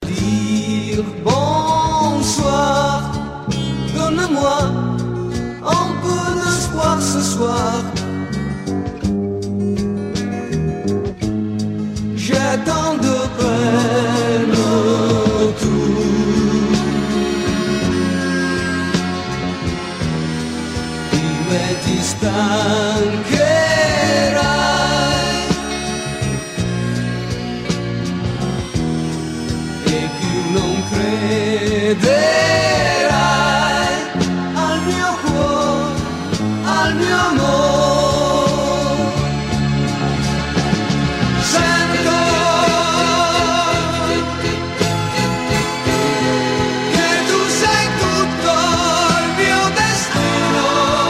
dire bonsoir. Donne-moi un peu d'espoir ce soir. J'ai tant de peine autour. Dimmi ti stancherai e più non crederai al mio cuore, al mio amore. Sento che tu sei tutto il mio destino,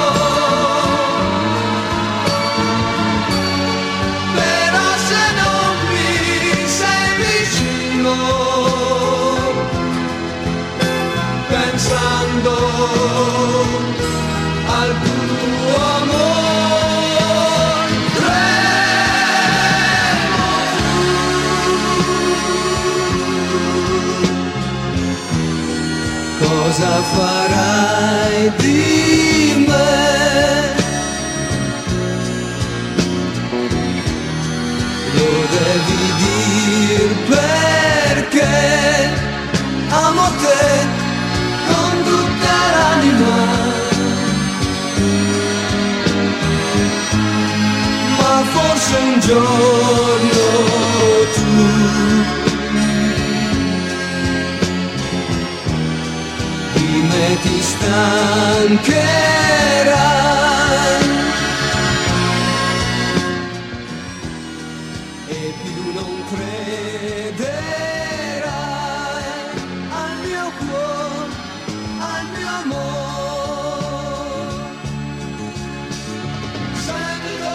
però se non mi sei vicino, pensando al tuo amore, tremo tu. Cosa farai di me? Lo devi dir perché amo te con tutta l'anima, ma forse un giorno tu di me ti stancherai e più non crederai al mio cuore, al mio amore. Sento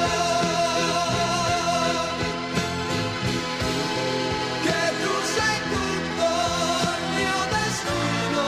che tu sei tutto il mio destino,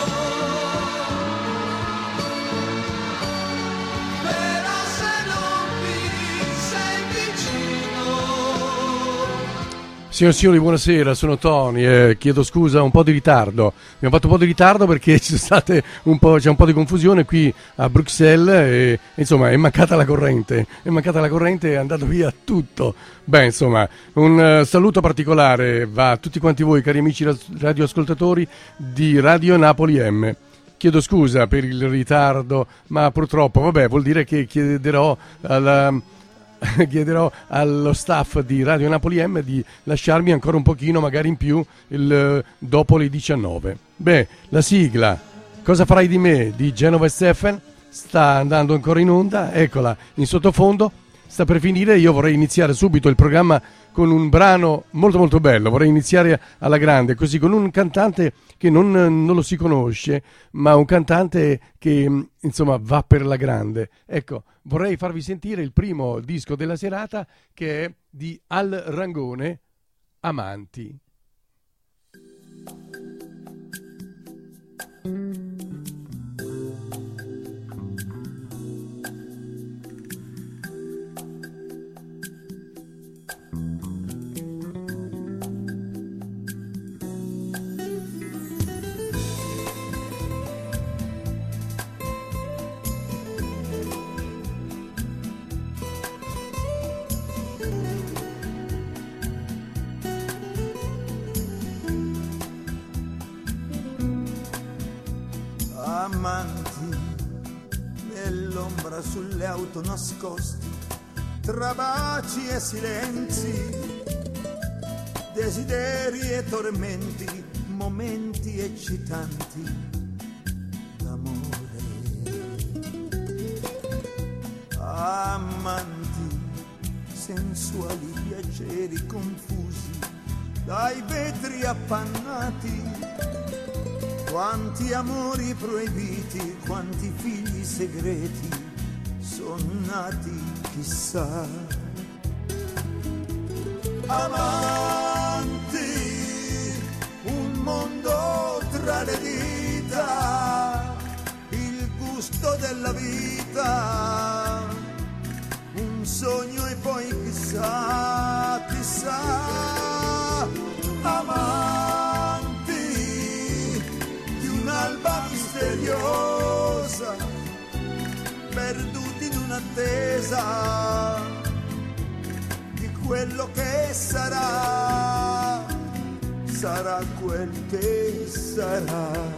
però se non mi sei vicino. Signor signori, buonasera, sono Tony, chiedo scusa, un po' di ritardo. Abbiamo fatto un po' di ritardo perché c'è un po' di confusione qui a Bruxelles e insomma è mancata la corrente, è andato via tutto. Beh, insomma, un saluto particolare va a tutti quanti voi, cari amici radioascoltatori di Radio Napoli M. Chiedo scusa per il ritardo, ma purtroppo, vabbè, vuol dire che chiederò allo staff di Radio Napoli M di lasciarmi ancora un pochino, magari in più, dopo le 19. Beh, la sigla Cosa farai di me di Genova e Stephan sta andando ancora in onda, eccola in sottofondo, sta per finire. Io vorrei iniziare subito il programma con un brano molto molto bello, vorrei iniziare alla grande, così, con un cantante che non lo si conosce, ma un cantante che insomma va per la grande. Ecco, vorrei farvi sentire il primo disco della serata, che è di Al Rangone, Amanti. Amanti nell'ombra sulle auto nascoste, tra baci e silenzi, desideri e tormenti, momenti eccitanti d'amore. Amanti, sensuali piaceri confusi dai vetri appannati, quanti amori proibiti, quanti figli segreti sono nati, chissà. Amanti, un mondo tra le dita, il gusto della vita, un sogno e poi chissà, chissà. Amanti, un'attesa di quello che sarà, sarà quel che sarà.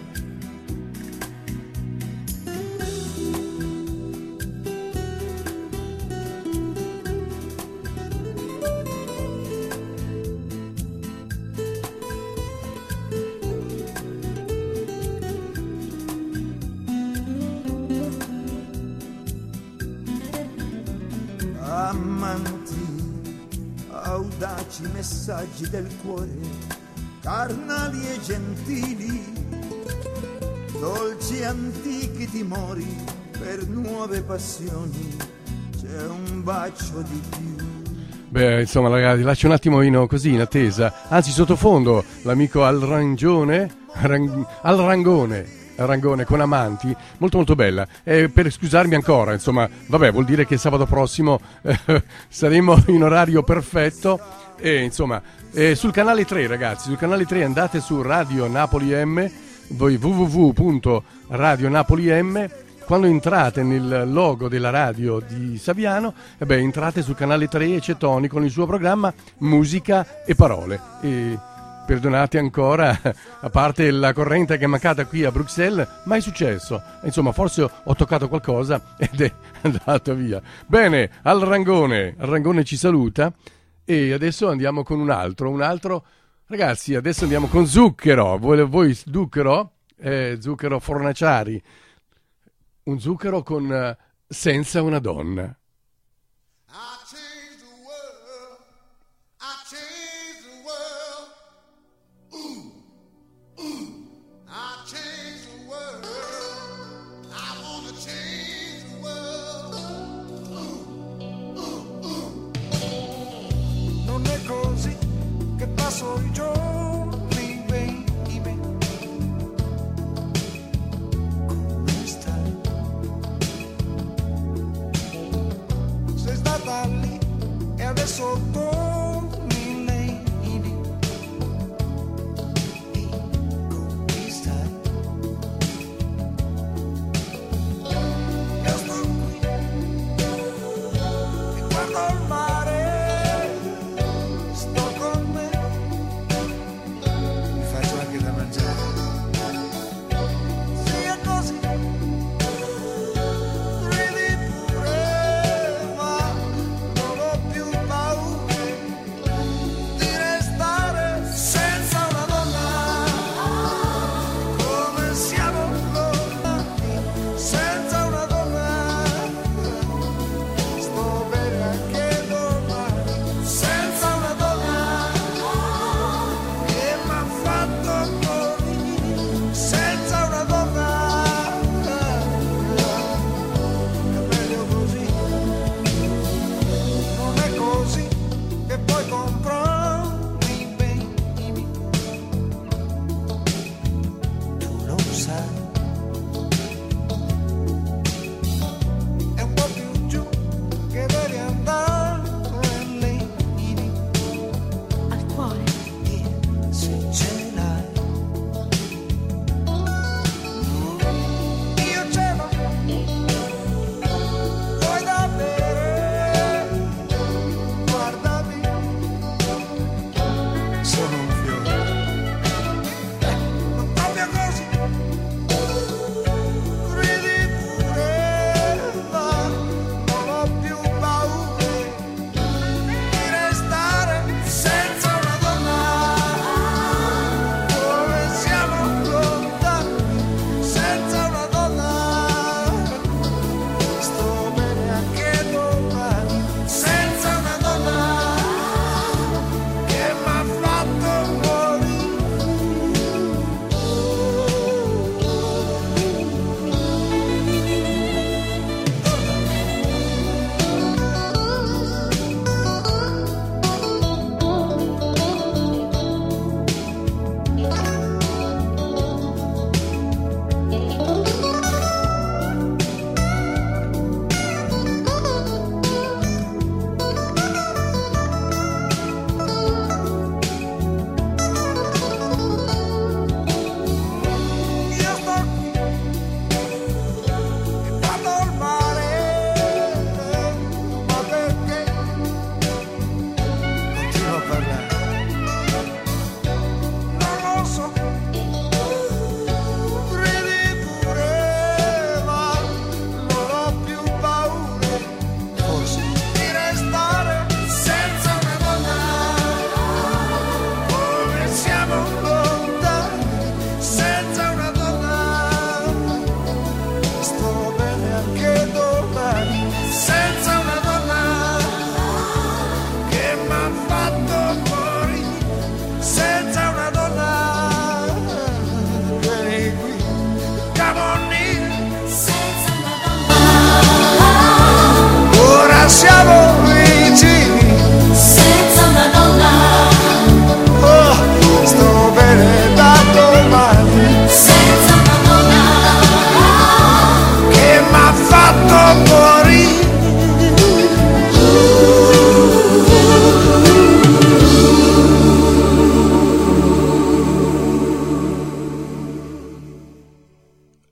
Amanti, audaci messaggi del cuore, carnali e gentili, dolci antichi timori per nuove passioni, c'è un bacio di più. Beh, insomma ragazzi, lascio un attimino così in attesa, anzi sottofondo l'amico Alrangone con Amanti, molto molto bella. Per scusarmi ancora, insomma, vabbè, vuol dire che sabato prossimo saremo in orario perfetto e insomma, sul canale 3 ragazzi, sul canale 3 andate su Radio Napoli M, voi www.radionapoli M, quando entrate nel logo della radio di Saviano, entrate sul canale 3 e c'è Tony con il suo programma Musica e Parole. E perdonate ancora, a parte la corrente che è mancata qui a Bruxelles, mai successo. Insomma, forse ho toccato qualcosa ed è andato via. Bene, Alrangone ci saluta e adesso andiamo con un altro. Ragazzi, adesso andiamo con Zucchero. Voi Zucchero? Zucchero Fornaciari. Un zucchero con Senza una donna. Passo i giorni, baby, come stai?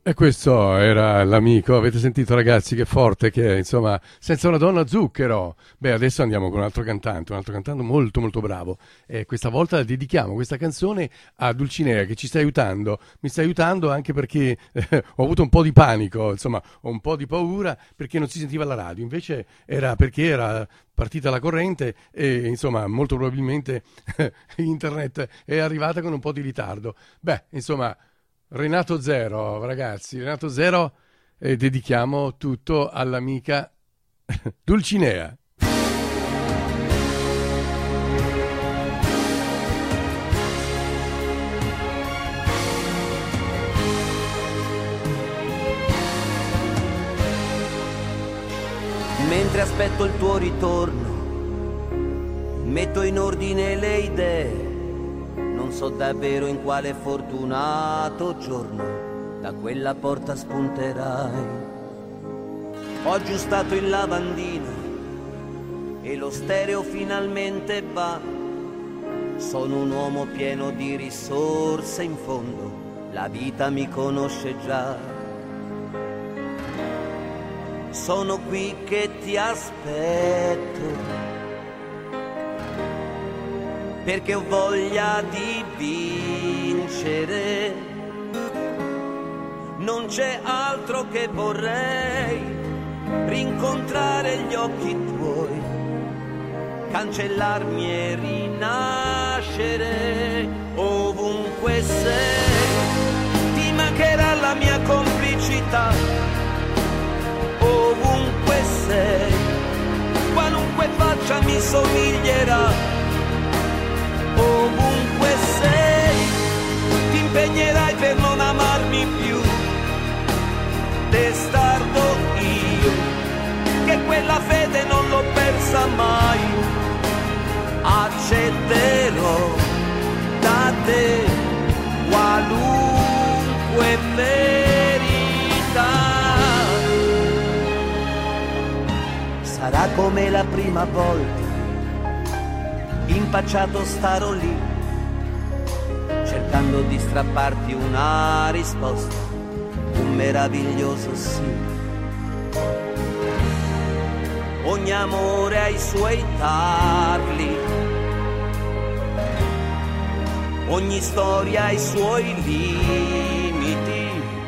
E questo era l'amico, avete sentito ragazzi che forte che è, insomma, senza una donna zucchero. Beh, adesso andiamo con un altro cantante molto molto bravo. E questa volta dedichiamo questa canzone a Dulcinea che ci sta aiutando. Mi sta aiutando anche perché ho avuto un po' di panico, insomma, ho un po' di paura perché non si sentiva la radio. Invece era perché era partita la corrente e insomma molto probabilmente internet è arrivata con un po' di ritardo. Beh, insomma, Renato Zero, ragazzi, Renato Zero, dedichiamo tutto all'amica Dulcinea. Mentre aspetto il tuo ritorno, metto in ordine le idee. Non so davvero in quale fortunato giorno da quella porta spunterai. Ho aggiustato il lavandino e lo stereo finalmente va. Sono un uomo pieno di risorse in fondo, la vita mi conosce già. Sono qui che ti aspetto perché ho voglia di vincere. Non c'è altro che vorrei, rincontrare gli occhi tuoi, cancellarmi e rinascere. Ovunque sei, ti mancherà la mia complicità. Ovunque sei, qualunque faccia mi somiglierà. Ovunque sei, ti impegnerai per non amarmi più. Testardo io, che quella fede non l'ho persa mai. Accetterò da te qualunque verità. Sarà come la prima volta, impacciato starò lì, cercando di strapparti una risposta, un meraviglioso sì. Ogni amore ha i suoi tarli, ogni storia ha i suoi limiti.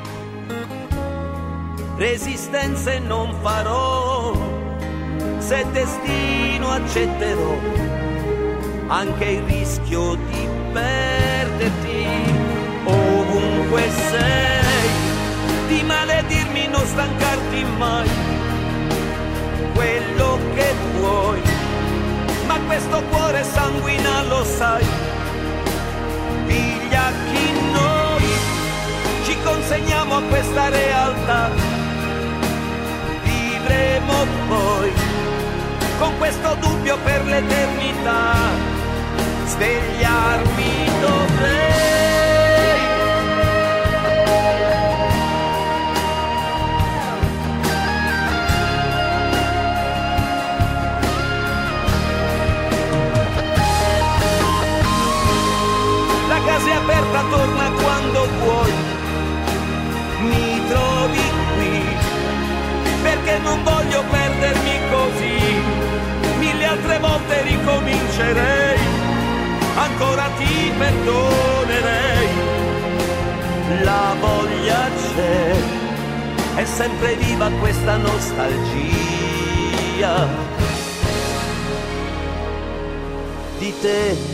Resistenze non farò, se destino accetterò anche il rischio di perderti. Ovunque sei, di maledirmi, non stancarti mai. Quello che vuoi, ma questo cuore sanguina lo sai. Piglia chi noi ci consegniamo a questa realtà. Vivremo poi con questo dubbio per l'eternità. Svegliarmi dovrei. La casa è aperta, torna quando vuoi. Mi trovi qui perché non voglio perdermi così. Mille altre volte ricomincerei, ancora ti perdonerei. La voglia c'è, è sempre viva questa nostalgia di te.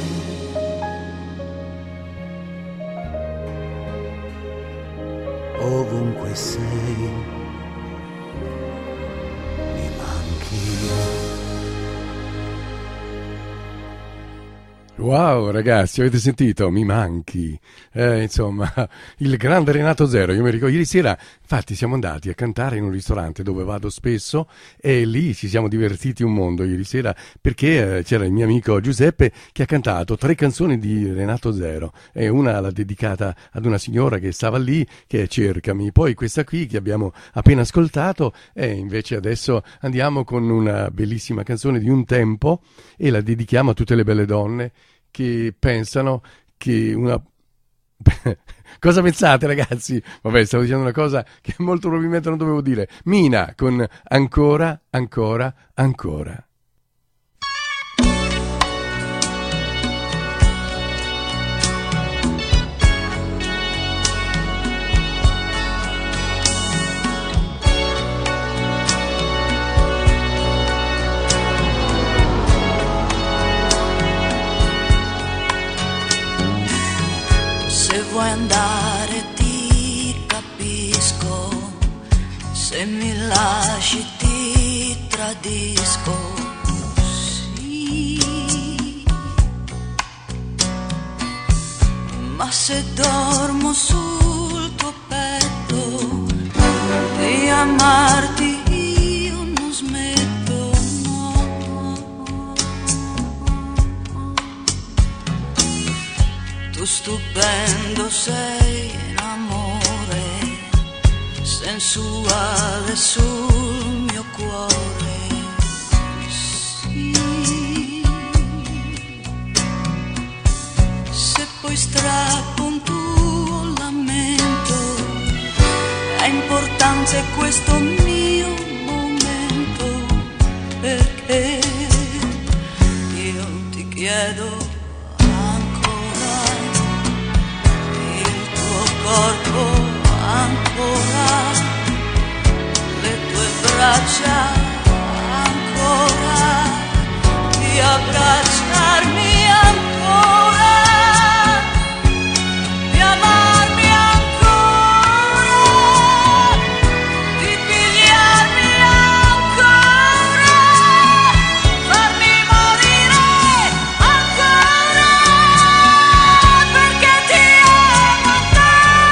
Ovunque sei, mi manchi. Wow ragazzi, avete sentito? Mi manchi. Insomma, il grande Renato Zero. Io mi ricordo ieri sera, infatti siamo andati a cantare in un ristorante dove vado spesso e lì ci siamo divertiti un mondo ieri sera perché c'era il mio amico Giuseppe che ha cantato 3 canzoni di Renato Zero e una l'ha dedicata ad una signora che stava lì, che è Cercami, poi questa qui che abbiamo appena ascoltato e invece adesso andiamo con una bellissima canzone di un tempo e la dedichiamo a tutte le belle donne che pensano che una Cosa pensate, ragazzi? Vabbè, stavo dicendo una cosa che molto probabilmente non dovevo dire. Mina con Ancora, ancora, ancora. Se vuoi andare ti capisco, se mi lasci ti tradisco, sì. Ma se dormo sul tuo petto di amarti io non smetto, no. Tu stupendo sei in amore, sensuale sul mio cuore, sì. Se poi strappo un tuo lamento, è importante questo mio momento, perché io ti chiedo corpo ancora, le tue braccia ancora, di abbracciarmi ancora, di amarmi ancora, di pigliarmi ancora, farmi morire ancora, perché ti amo ancora.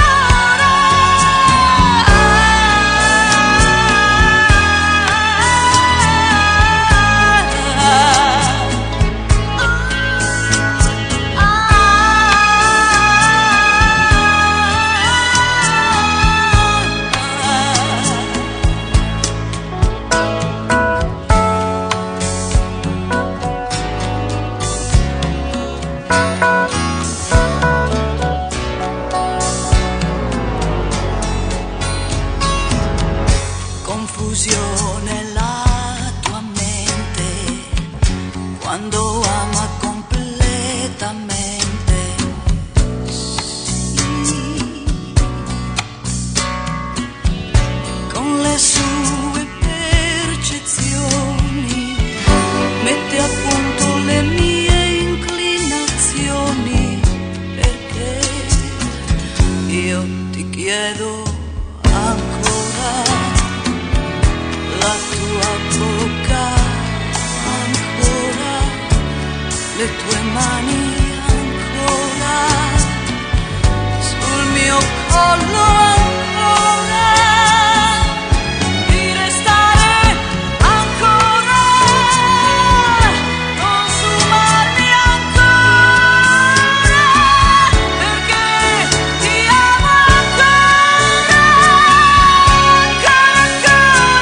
Confusione la tua mente quando ama completamente, sì. Con le sue percezioni mette a punto le mie inclinazioni, perché io ti chiedo ancora la tua bocca ancora, le tue mani ancora, sul mio collo ancora, di restare ancora, consumarmi ancora, perché ti amo ancora, ancora,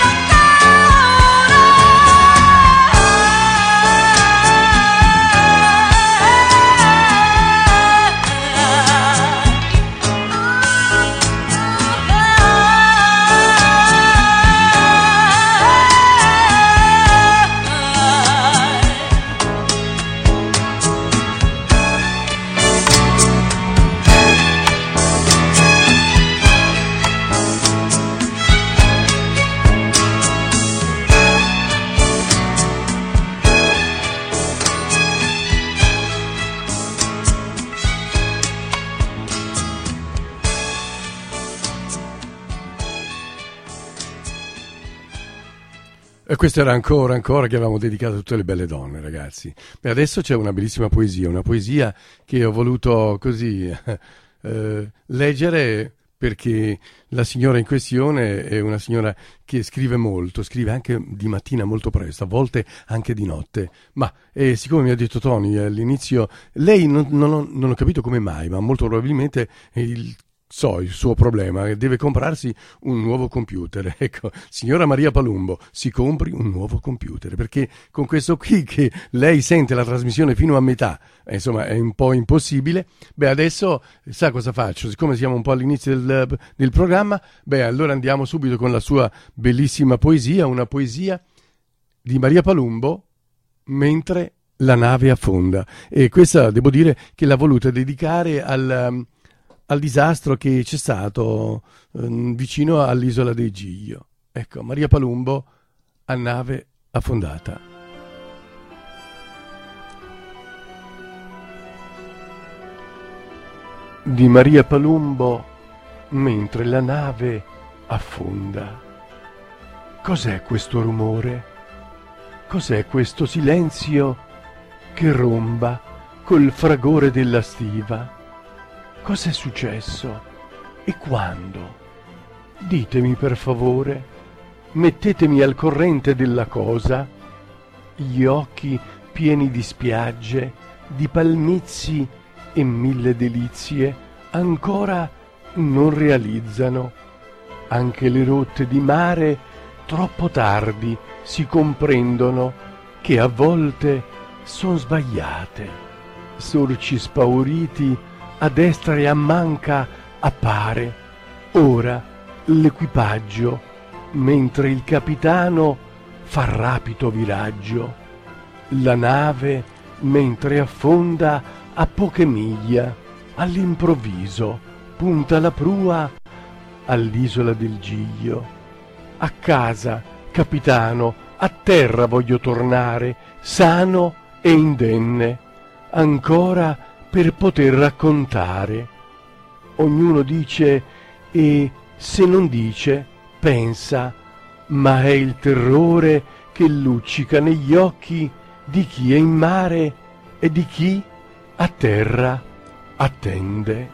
E questo era ancora, ancora che avevamo dedicato a tutte le belle donne, ragazzi. Beh, adesso c'è una bellissima una poesia che ho voluto così leggere, perché la signora in questione è una signora che scrive molto, scrive anche di mattina molto presto, a volte anche di notte. Ma siccome mi ha detto Tony all'inizio, lei non ho capito come mai, ma molto probabilmente so il suo problema, deve comprarsi un nuovo computer. Ecco, signora Maria Palumbo, si compri un nuovo computer, perché con questo qui che lei sente la trasmissione fino a metà, insomma è un po' impossibile. Beh, adesso sa cosa faccio, siccome siamo un po' all'inizio del programma, beh, allora andiamo subito con la sua bellissima poesia, una poesia di Maria Palumbo, Mentre la nave affonda. E questa devo dire che l'ha voluta dedicare al disastro che c'è stato vicino all'isola dei Giglio. Ecco, Maria Palumbo, a nave affondata. Di Maria Palumbo, mentre la nave affonda. Cos'è questo rumore? Cos'è questo silenzio che romba col fragore della stiva? Cos'è successo? E quando? Ditemi per favore, mettetemi al corrente della cosa. Gli occhi pieni di spiagge, di palmizi e 1000 delizie ancora non realizzano. Anche le rotte di mare troppo tardi si comprendono che a volte son sbagliate. Sorci spauriti a destra e a manca appare ora l'equipaggio, mentre il capitano fa rapido viraggio. La nave, mentre affonda a poche miglia, all'improvviso punta la prua all'isola del Giglio. A casa, capitano, a terra voglio tornare, sano e indenne, ancora per poter raccontare. Ognuno dice e se non dice pensa, ma è il terrore che luccica negli occhi di chi è in mare e di chi a terra attende.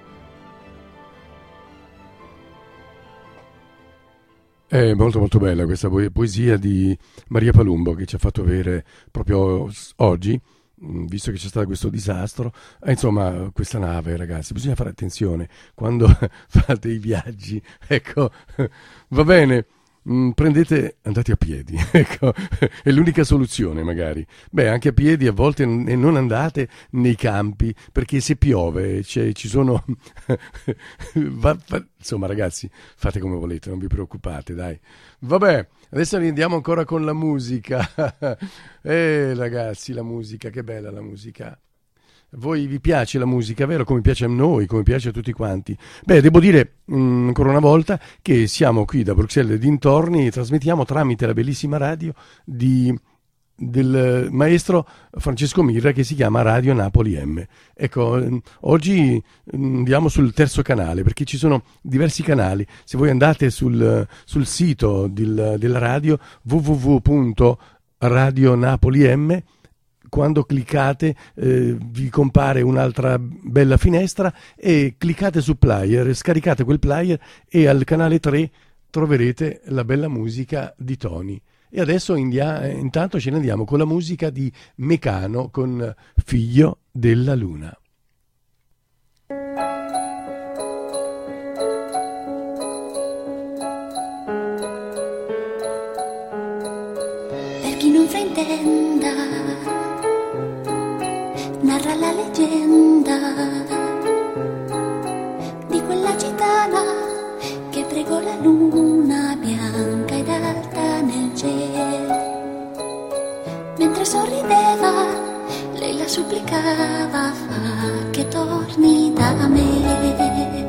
È molto molto bella questa poesia di Maria Palumbo che ci ha fatto avere proprio oggi, visto che c'è stato questo disastro. Insomma, questa nave, ragazzi, bisogna fare attenzione quando fate i viaggi. Ecco, va bene, andate a piedi, ecco, è l'unica soluzione magari. Beh, anche a piedi a volte, e non andate nei campi, perché se piove ci sono insomma, ragazzi, fate come volete, non vi preoccupate, dai. Vabbè, adesso andiamo ancora con la musica. Ragazzi, la musica, che bella la musica. Voi vi piace la musica, vero? Come piace a noi, come piace a tutti quanti. Beh, devo dire ancora una volta che siamo qui da Bruxelles e dintorni e trasmettiamo tramite la bellissima radio del maestro Francesco Mirra, che si chiama Radio Napoli M. Ecco, oggi andiamo sul terzo canale, perché ci sono diversi canali. Se voi andate sul sito della radio www.radionapolim, quando cliccate vi compare un'altra bella finestra e cliccate su player, scaricate quel player e al canale 3 troverete la bella musica di Tony. E adesso intanto ce ne andiamo con la musica di Mecano con Figlio della Luna. Per chi non fraintenda, narra la leggenda di quella gitana che pregò la luna bianca ed alta nel cielo. Mentre sorrideva, lei la supplicava, fa che torni da me.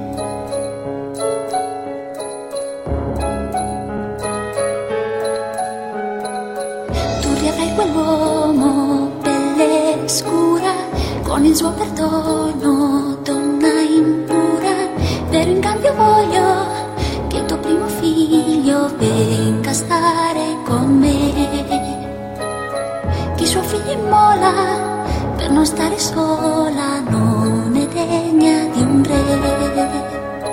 Tu riavrai quell'uomo, pelle scura, con il suo perdono, donna impura. Però in cambio voglio che il tuo primo figlio venga a stare con me. Chi suo figlio immola per non stare sola non è degna di un re.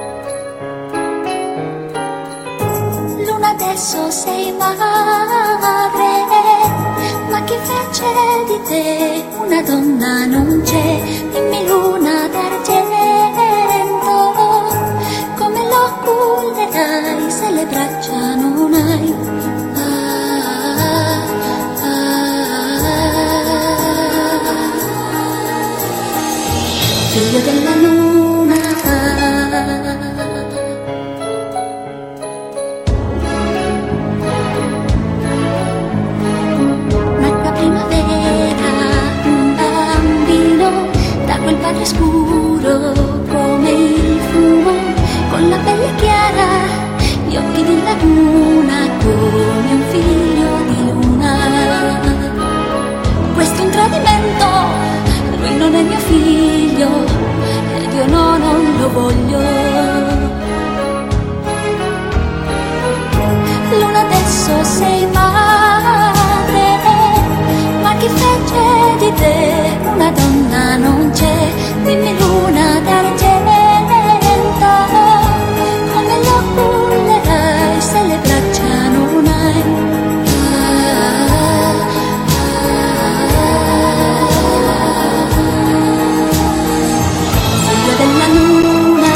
Luna, adesso sei madre, ma chi fece di te una donna non c'è. Dimmi, luna d'argento, io voglio. Luna, adesso sei madre, ma chi fece di te una donna non c'è. Dimmi luna d'argento, come lo cullerai se le braccia non hai. Figlio della luna,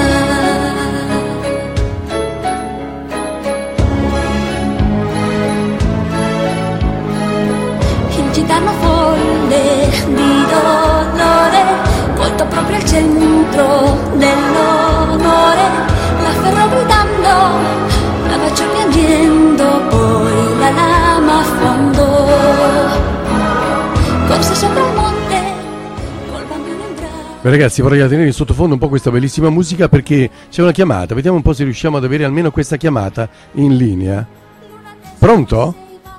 il gitano folle di dolore, volto proprio al centro dell'onore, l'afferrò gridando, la baciò piangendo, poi la lama affondò, corse sopra il monte col bambino in braccio. Beh, ragazzi, vorrei tenere in sottofondo un po' questa bellissima musica perché c'è una chiamata. Vediamo un po' se riusciamo ad avere almeno questa chiamata in linea. Pronto?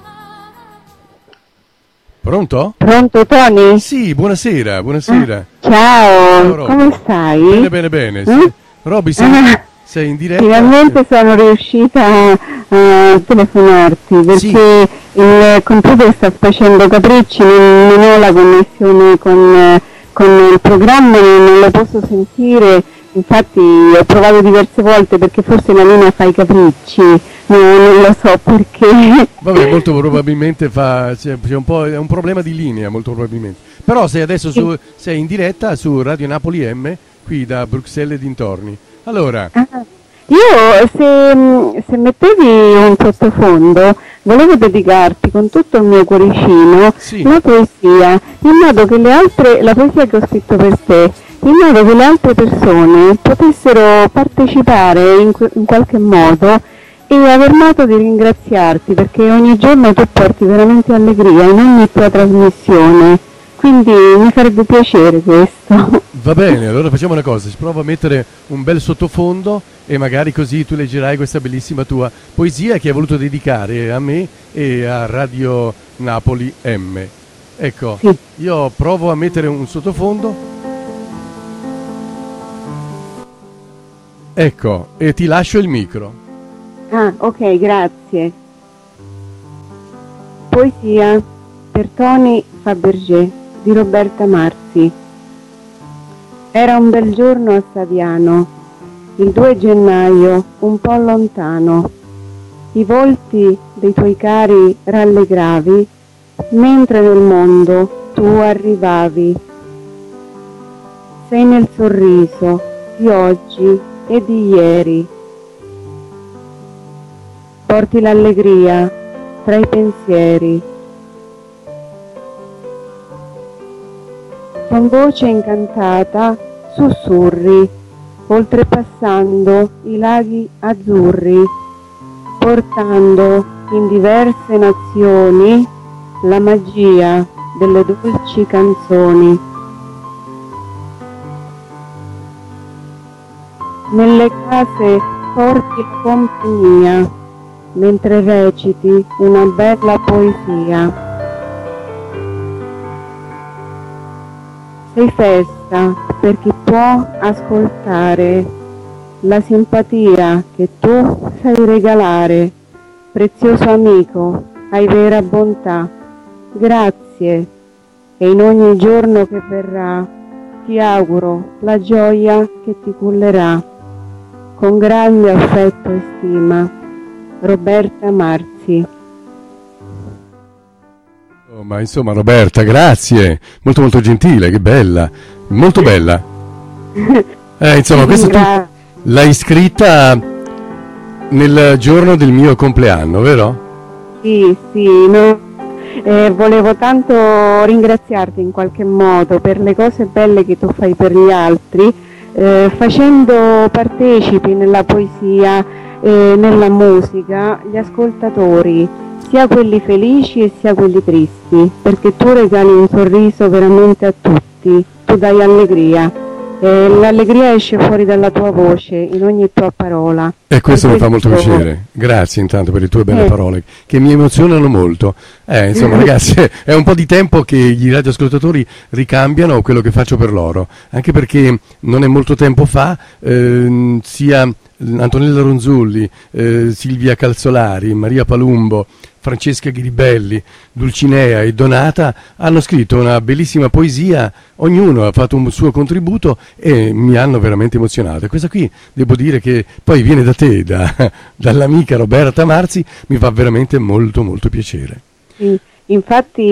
Pronto? Pronto Tony? Sì, buonasera, buonasera. Ciao, Roby. come stai? Bene, bene, bene. Sì. Roby, sei in diretta? Finalmente sono riuscita a telefonarti perché il computer sta facendo capricci, non ho la connessione con il programma, non lo posso sentire, infatti ho provato diverse volte perché forse la linea fa i capricci, non lo so perché. Vabbè, molto probabilmente c'è un po', è un problema di linea, molto probabilmente. Però sei adesso sei in diretta su Radio Napoli M, qui da Bruxelles e dintorni. Allora, io se mettevi un sottofondo volevo dedicarti con tutto il mio cuoricino una poesia, in modo che la poesia che ho scritto per te, in modo che le altre persone potessero partecipare in qualche modo e aver modo di ringraziarti, perché ogni giorno tu porti veramente allegria in ogni tua trasmissione, quindi mi farebbe piacere questo. va bene, allora facciamo una cosa, ci provo a mettere un bel sottofondo e magari così tu leggerai questa bellissima tua poesia che hai voluto dedicare a me e a Radio Napoli M. Ecco, io provo a mettere un sottofondo. Ecco, e ti lascio il micro. Ah, ok, grazie. Poesia per Tony Fabergé di Roberta Marzi. Era un bel giorno a Saviano, il 2 gennaio, un po' lontano. I volti dei tuoi cari rallegravi, mentre nel mondo tu arrivavi. Sei nel sorriso di oggi e di ieri. Porti l'allegria tra i pensieri. Con voce incantata sussurri, oltrepassando i laghi azzurri, portando in diverse nazioni la magia delle dolci canzoni. Nelle case porti la compagnia, mentre reciti una bella poesia. Sei festa per chi può ascoltare la simpatia che tu sai regalare, prezioso amico, hai vera bontà. Grazie, e in ogni giorno che verrà ti auguro la gioia che ti cullerà. Con grande affetto e stima, Roberta Marzi. Oh, ma insomma, Roberta, grazie, molto molto gentile, che bella, molto bella. Insomma, questa tu l'hai scritta nel giorno del mio compleanno, vero? Sì, no. Volevo tanto ringraziarti in qualche modo per le cose belle che tu fai per gli altri, facendo partecipi nella poesia, nella musica, gli ascoltatori, sia quelli felici e sia quelli tristi, perché tu regali un sorriso veramente a tutti, tu dai allegria. l'allegria esce fuori dalla tua voce, in ogni tua parola. E questo mi fa molto piacere. Grazie intanto per le tue belle parole, che mi emozionano molto. Insomma, ragazzi, è un po' di tempo che gli radioascoltatori ricambiano quello che faccio per loro, anche perché non è molto tempo fa sia Antonella Ronzulli, Silvia Calzolari, Maria Palumbo, Francesca Ghiribelli, Dulcinea e Donata hanno scritto una bellissima poesia, ognuno ha fatto un suo contributo e mi hanno veramente emozionato. E questa qui devo dire che poi viene da te, dall'amica Roberta Marzi, mi fa veramente molto molto piacere. Sì, infatti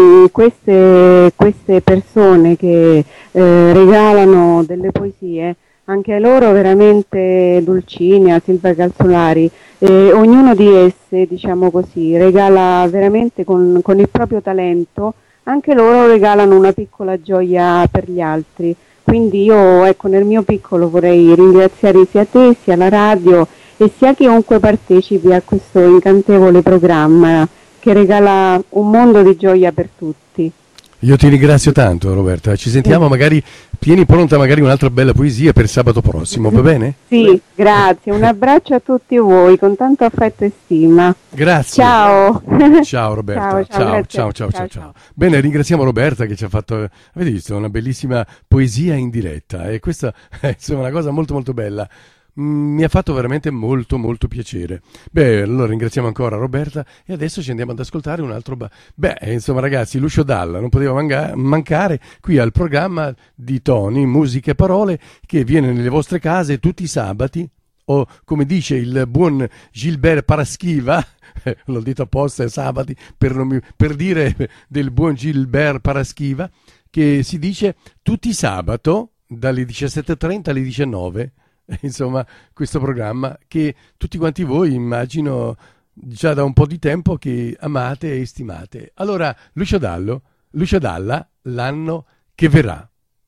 queste persone che regalano delle poesie, anche a loro veramente, Dulcinea, Silvia Calzolari, ognuno di esse, diciamo così, regala veramente con il proprio talento, anche loro regalano una piccola gioia per gli altri. Quindi io, ecco, nel mio piccolo vorrei ringraziare sia te, sia la radio e sia chiunque partecipi a questo incantevole programma che regala un mondo di gioia per tutti. Io ti ringrazio tanto, Roberta, ci sentiamo, magari tieni pronta magari un'altra bella poesia per sabato prossimo, va bene? Sì, grazie, un abbraccio a tutti voi con tanto affetto e stima. Grazie. Ciao. Ciao Roberta, ciao. Bene, ringraziamo Roberta che ci ha fatto, avete visto, una bellissima poesia in diretta e questa è insomma una cosa molto molto bella. Mi ha fatto veramente molto molto piacere. Beh, allora ringraziamo ancora Roberta e adesso ci andiamo ad ascoltare un altro insomma ragazzi, Lucio Dalla non poteva mancare qui al programma di Tony, musica e parole, che viene nelle vostre case tutti i sabati, o come dice il buon Gilbert Paraschiva, l'ho detto apposta, sabati per dire del buon Gilbert Paraschiva, che si dice tutti i sabato dalle 17:30 alle 19. Insomma, questo programma che tutti quanti voi, immagino, già da un po' di tempo che amate e stimate. Allora, Lucio Dalla, l'anno che verrà.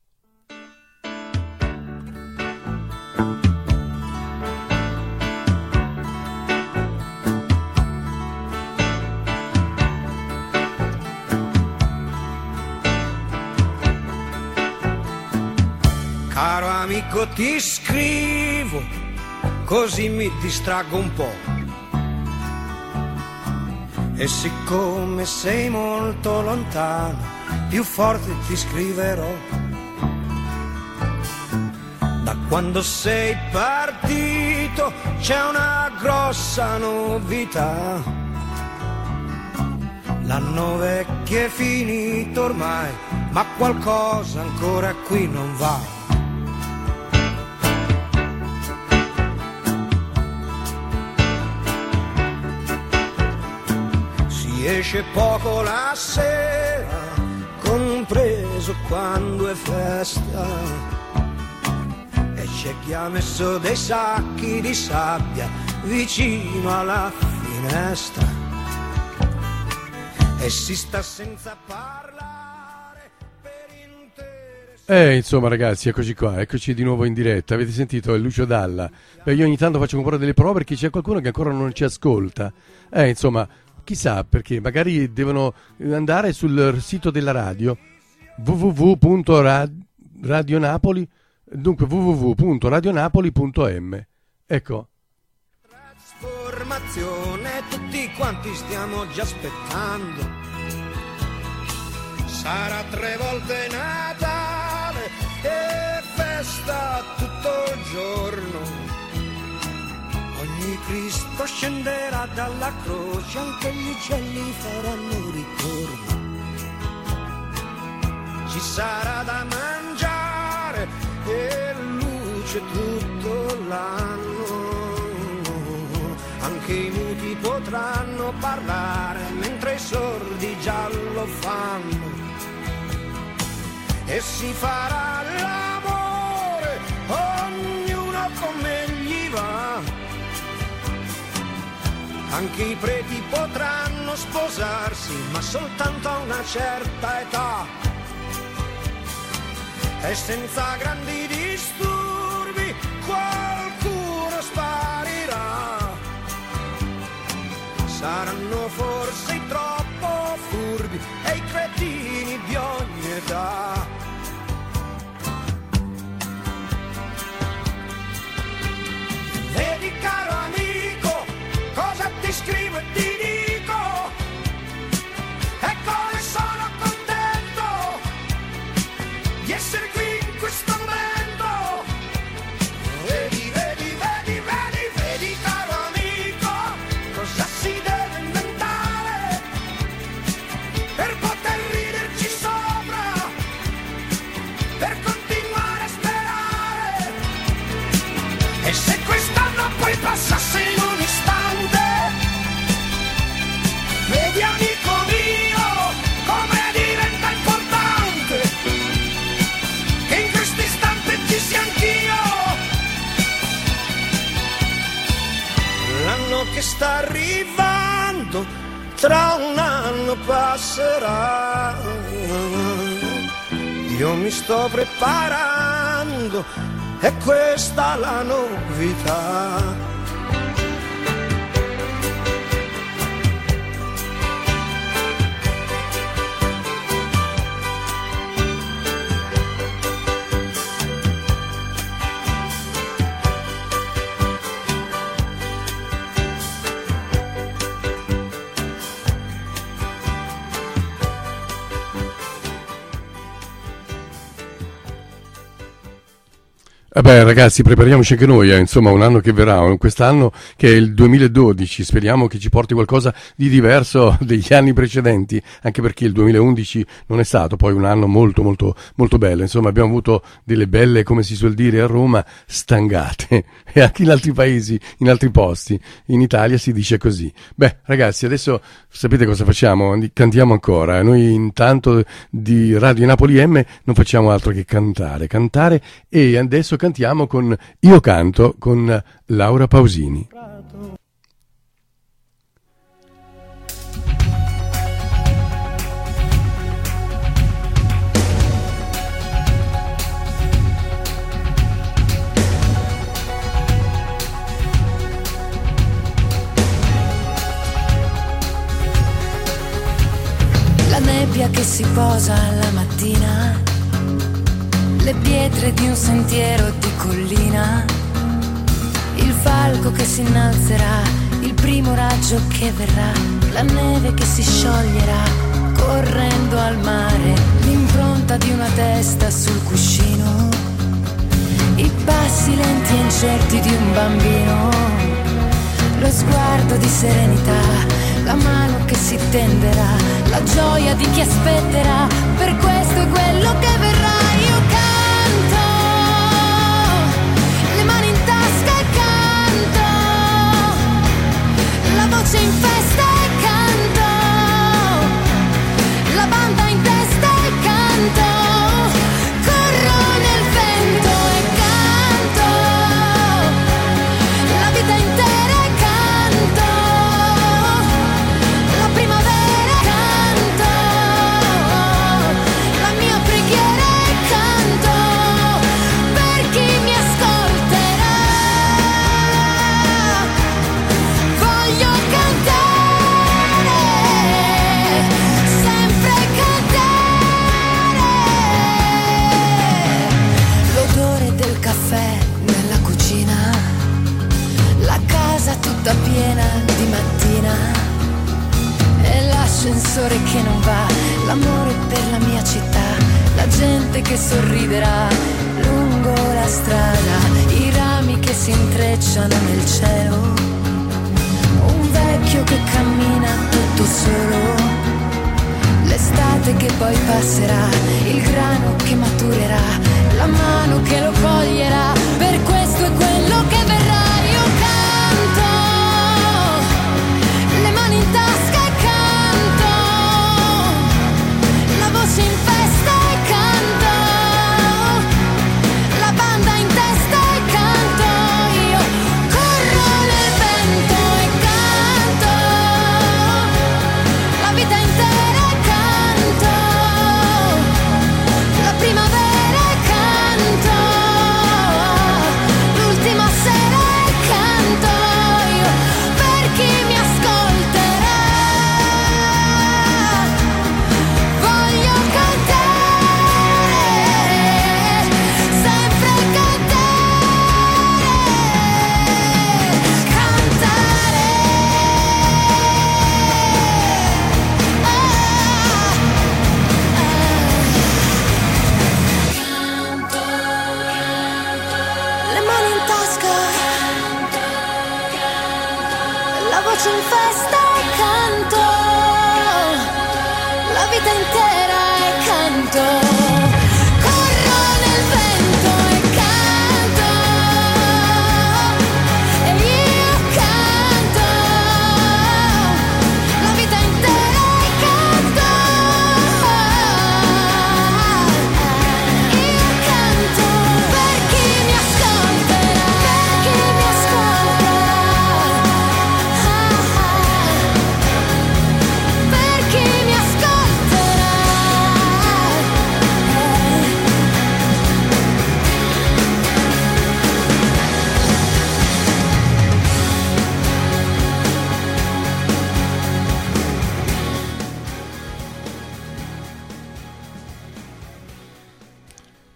Caro amico, ti scrivo, così mi distraggo un po'. E siccome sei molto lontano, più forte ti scriverò. Da quando sei partito c'è una grossa novità. L'anno vecchio è finito ormai, ma qualcosa ancora qui non va. Esce poco la sera, compreso quando è festa, e c'è chi ha messo dei sacchi di sabbia vicino alla finestra e si sta senza parlare per intere. Insomma ragazzi, eccoci qua, eccoci di nuovo in diretta. Avete sentito? È Lucio Dalla. Beh, io ogni tanto faccio ancora delle prove perché c'è qualcuno che ancora non ci ascolta. Insomma, chissà, perché magari devono andare sul sito della radio www.radionapoli, dunque www.radionapoli.m. Ecco. Trasformazione, tutti quanti stiamo già aspettando. Sarà 3 volte Natale e festa tutto il giorno. Ogni Cristo scenderà dalla croce, anche gli uccelli faranno ritorno. Ci sarà da mangiare e luce tutto l'anno. Anche i muti potranno parlare mentre i sordi già lo fanno. E si farà l'amore, ognuno come gli va. Anche i preti potranno sposarsi, ma soltanto a una certa età. E senza grandi disturbi qualcuno sparirà. Saranno forse i troppo furbi e i cretini di ogni età. E se quest'anno poi passasse in un istante, vedi amico mio come diventa importante che in questo istante ci sia anch'io. L'anno che sta arrivando tra un anno passerà. Io mi sto preparando, è questa la novità. Beh ragazzi, prepariamoci anche noi, insomma un anno che verrà, quest'anno che è il 2012, speriamo che ci porti qualcosa di diverso degli anni precedenti, anche perché il 2011 non è stato poi un anno molto molto molto bello, insomma abbiamo avuto delle belle, come si suol dire a Roma, stangate, e anche in altri paesi, in altri posti, in Italia si dice così. Beh ragazzi, adesso sapete cosa facciamo? Cantiamo ancora, noi intanto di Radio Napoli M non facciamo altro che cantare, e adesso cantiamo con Io canto con Laura Pausini. La nebbia che si posa la mattina, le pietre di un sentiero di collina, il falco che si innalzerà, il primo raggio che verrà, la neve che si scioglierà correndo al mare, l'impronta di una testa sul cuscino, i passi lenti e incerti di un bambino, lo sguardo di serenità, la mano che si tenderà, la gioia di chi aspetterà, per questo è quello che verrà. Io canto, le mani in tasca e canto, la voce in festa e canto, la banda in testa e canto, corro nel vento e canto, la vita intera e canto, la primavera e canto, la mia preghiera e canto, per chi mi ascolterà. Voglio cantare, sempre cantare. L'odore del caffè nella cucina, la casa tutta piena di mattina, e l'ascensore che non va, l'amore per la mia città, la gente che sorriderà lungo la strada, i rami che si intrecciano nel cielo, un vecchio che cammina tutto solo, l'estate che poi passerà, il grano che maturerà, la mano che lo coglierà, per questo è quello che verrà. Io canto, le mani in tasca e canto, la voce in festa e canto, la banda in testa e canto, io corro nel vento e canto, la vita intera e canto, la primavera e canto, l'ultima sera e canto, io per chi mi ascolterà. Voglio cantare, sempre cantare, cantare. Le mani in tasca, la voce in festa e canto, la vita intera e canto, corro nel vento e canto,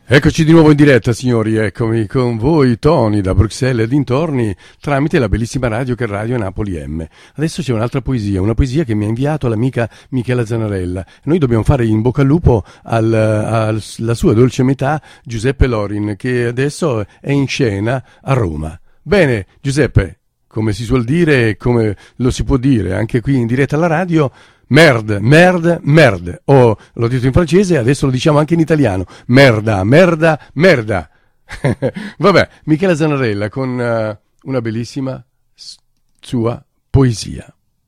Eccoci di nuovo in diretta, signori, eccomi con voi, Tony, da Bruxelles e dintorni, tramite la bellissima radio che è Radio Napoli M. Adesso c'è un'altra poesia, una poesia che mi ha inviato l'amica Michela Zanarella. Noi dobbiamo fare in bocca al lupo alla sua dolce metà, Giuseppe Lorin, che adesso è in scena a Roma. Bene, Giuseppe, come si suol dire, come lo si può dire anche qui in diretta alla radio, merde, merde, merde. Oh, l'ho detto in francese, adesso lo diciamo anche in italiano. Merda, merda, merda. Vabbè, Michela Zanarella con una bellissima sua poesia.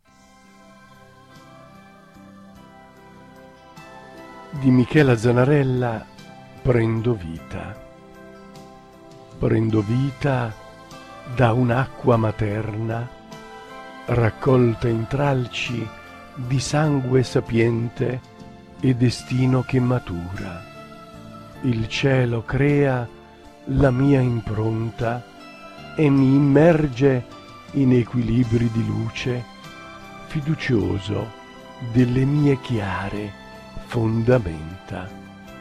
Di Michela Zanarella, prendo vita. Prendo vita da un'acqua materna raccolta in tralci di sangue sapiente e destino che matura. Il cielo crea la mia impronta e mi immerge in equilibri di luce, fiducioso delle mie chiare fondamenta.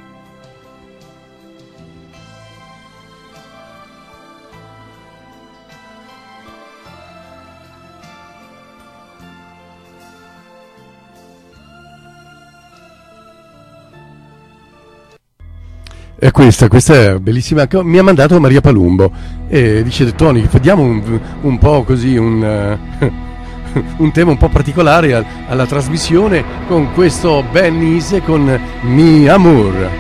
E questa è bellissima, mi ha mandato Maria Palumbo e dice: Tony, vediamo un po' così un tema un po' particolare alla trasmissione con questo Ben Ise con Mi Amour.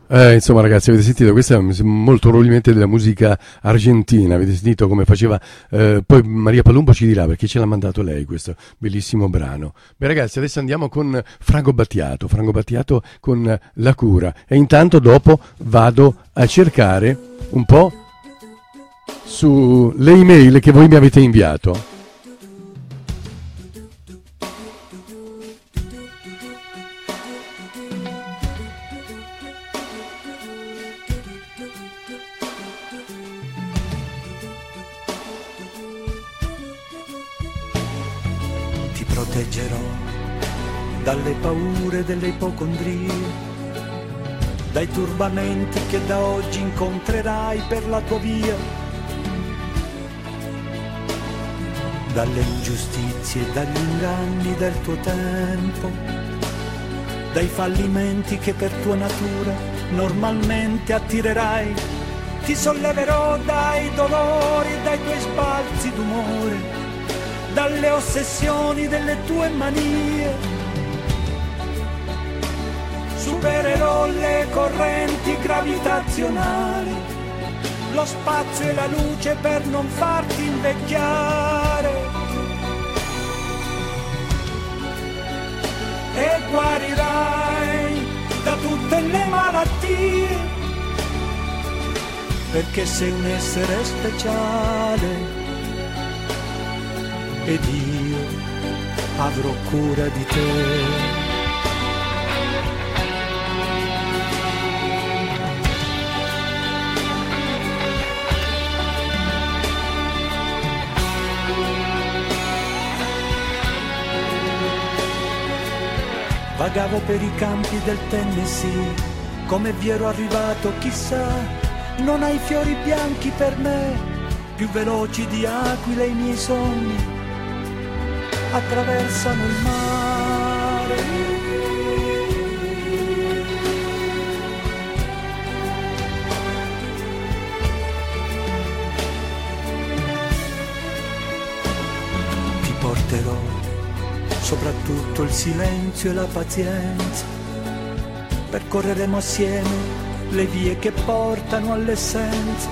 Insomma ragazzi, avete sentito, questa è molto probabilmente della musica argentina, avete sentito come faceva, poi Maria Palumbo ci dirà perché ce l'ha mandato lei questo bellissimo brano. Beh ragazzi, adesso andiamo con Franco Battiato con La cura, e intanto dopo vado a cercare un po' sulle email che voi mi avete inviato. Proteggerò dalle paure delle ipocondrie, dai turbamenti che da oggi incontrerai per la tua via, dalle ingiustizie e dagli inganni del tuo tempo, dai fallimenti che per tua natura normalmente attirerai. Ti solleverò dai dolori e dai tuoi sbalzi d'umore, dalle ossessioni delle tue manie. Supererò le correnti gravitazionali, lo spazio e la luce per non farti invecchiare. E guarirai da tutte le malattie, perché sei un essere speciale. Ed io avrò cura di te. Vagavo per i campi del Tennessee, come vi ero arrivato chissà. Non hai fiori bianchi per me, più veloci di aquile i miei sogni attraversano il mare. Ti porterò soprattutto il silenzio e la pazienza, percorreremo assieme le vie che portano all'essenza.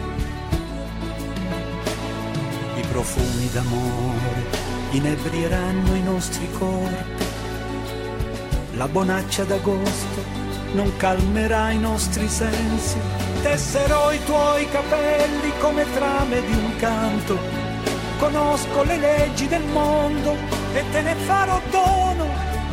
I profumi d'amore inebrieranno i nostri corpi, la bonaccia d'agosto non calmerà i nostri sensi. Tesserò i tuoi capelli come trame di un canto, conosco le leggi del mondo e te ne farò dono.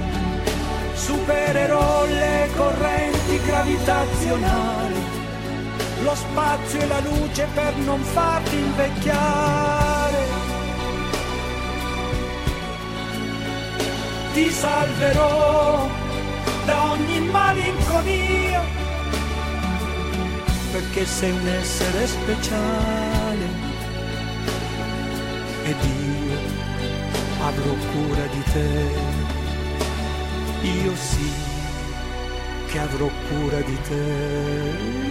Supererò le correnti gravitazionali, lo spazio e la luce per non farti invecchiare. Ti salverò da ogni malinconia, perché sei un essere speciale. Ed io avrò cura di te. Io sì che avrò cura di te.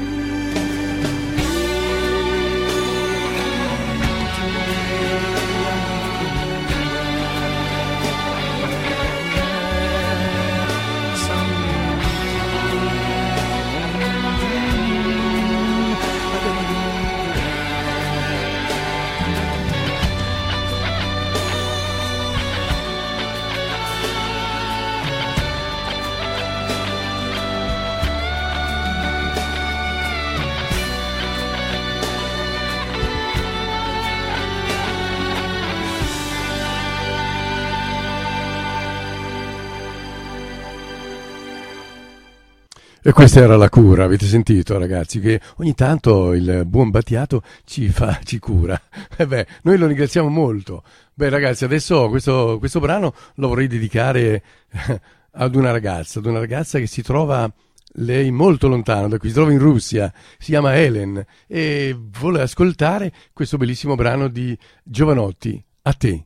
E questa era La cura, avete sentito ragazzi, che ogni tanto il buon Battiato ci cura. E beh, noi lo ringraziamo molto. Beh ragazzi, adesso questo brano lo vorrei dedicare ad una ragazza che si trova, lei molto lontano da qui, si trova in Russia, si chiama Helen e vuole ascoltare questo bellissimo brano di Jovanotti, A te.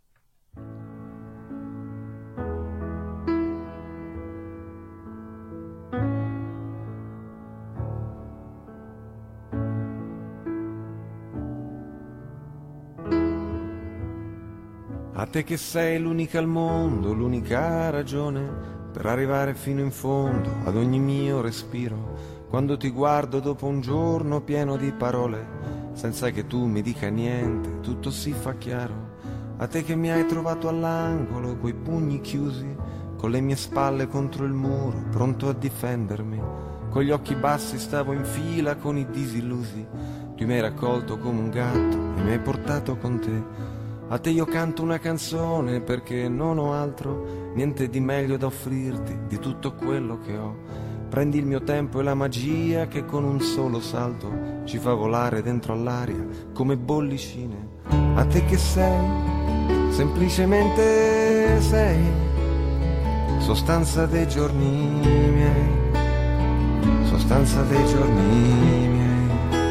A te che sei l'unica al mondo, l'unica ragione per arrivare fino in fondo ad ogni mio respiro, quando ti guardo dopo un giorno pieno di parole, senza che tu mi dica niente, tutto si fa chiaro. A te che mi hai trovato all'angolo, coi pugni chiusi, con le mie spalle contro il muro, pronto a difendermi. Con gli occhi bassi stavo in fila con i disillusi. Tu mi hai raccolto come un gatto e mi hai portato con te. A te io canto una canzone perché non ho altro, niente di meglio da offrirti di tutto quello che ho. Prendi il mio tempo e la magia che con un solo salto ci fa volare dentro all'aria come bollicine. A te che sei, semplicemente sei, sostanza dei giorni miei, sostanza dei giorni miei.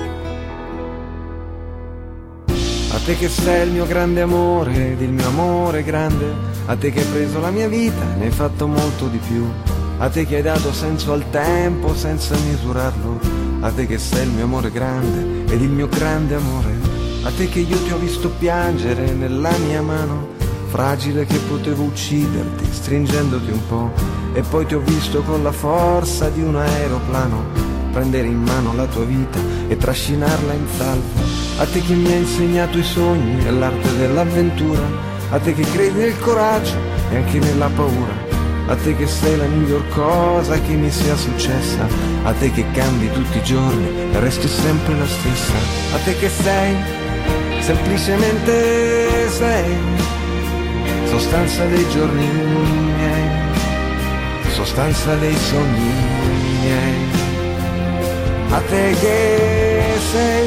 A te che sei il mio grande amore ed il mio amore grande, a te che hai preso la mia vita e ne hai fatto molto di più. A te che hai dato senso al tempo senza misurarlo, a te che sei il mio amore grande ed il mio grande amore, a te che io ti ho visto piangere nella mia mano, fragile che potevo ucciderti stringendoti un po', e poi ti ho visto con la forza di un aeroplano prendere in mano la tua vita e trascinarla in salvo. A te che mi hai insegnato i sogni e l'arte dell'avventura, a te che credi nel coraggio e anche nella paura, a te che sei la miglior cosa che mi sia successa, a te che cambi tutti i giorni e resti sempre la stessa, a te che sei, semplicemente sei, sostanza dei giorni miei, sostanza dei sogni miei, a te che sei,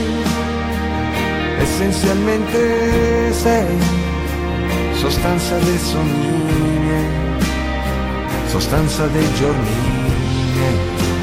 essenzialmente sei, sostanza dei sogni miei, sostanza dei giorni miei.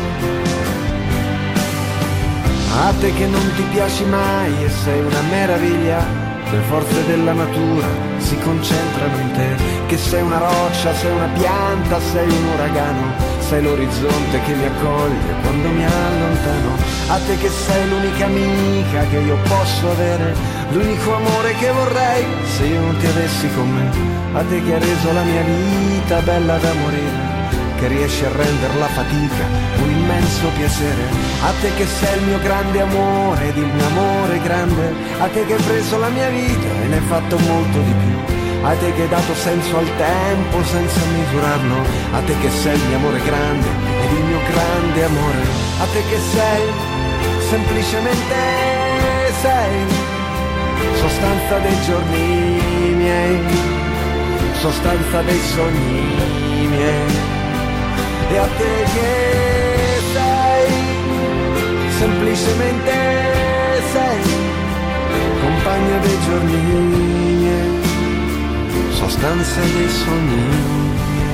A te che non ti piaci mai e sei una meraviglia, le forze della natura si concentrano in te, che sei una roccia, sei una pianta, sei un uragano, sei l'orizzonte che mi accoglie quando mi allontano. A te che sei l'unica amica che io posso avere, l'unico amore che vorrei se io non ti avessi con me. A te che hai reso la mia vita bella da morire, che riesci a rendere la fatica un immenso piacere. A te che sei il mio grande amore ed il mio amore grande, a te che hai preso la mia vita e ne hai fatto molto di più, a te che hai dato senso al tempo senza misurarlo, a te che sei il mio amore grande ed il mio grande amore, a te che sei, semplicemente sei, sostanza dei giorni miei, sostanza dei sogni miei. E a te che sei, semplicemente sei, compagno dei giorni miei, sostanza dei sogni miei.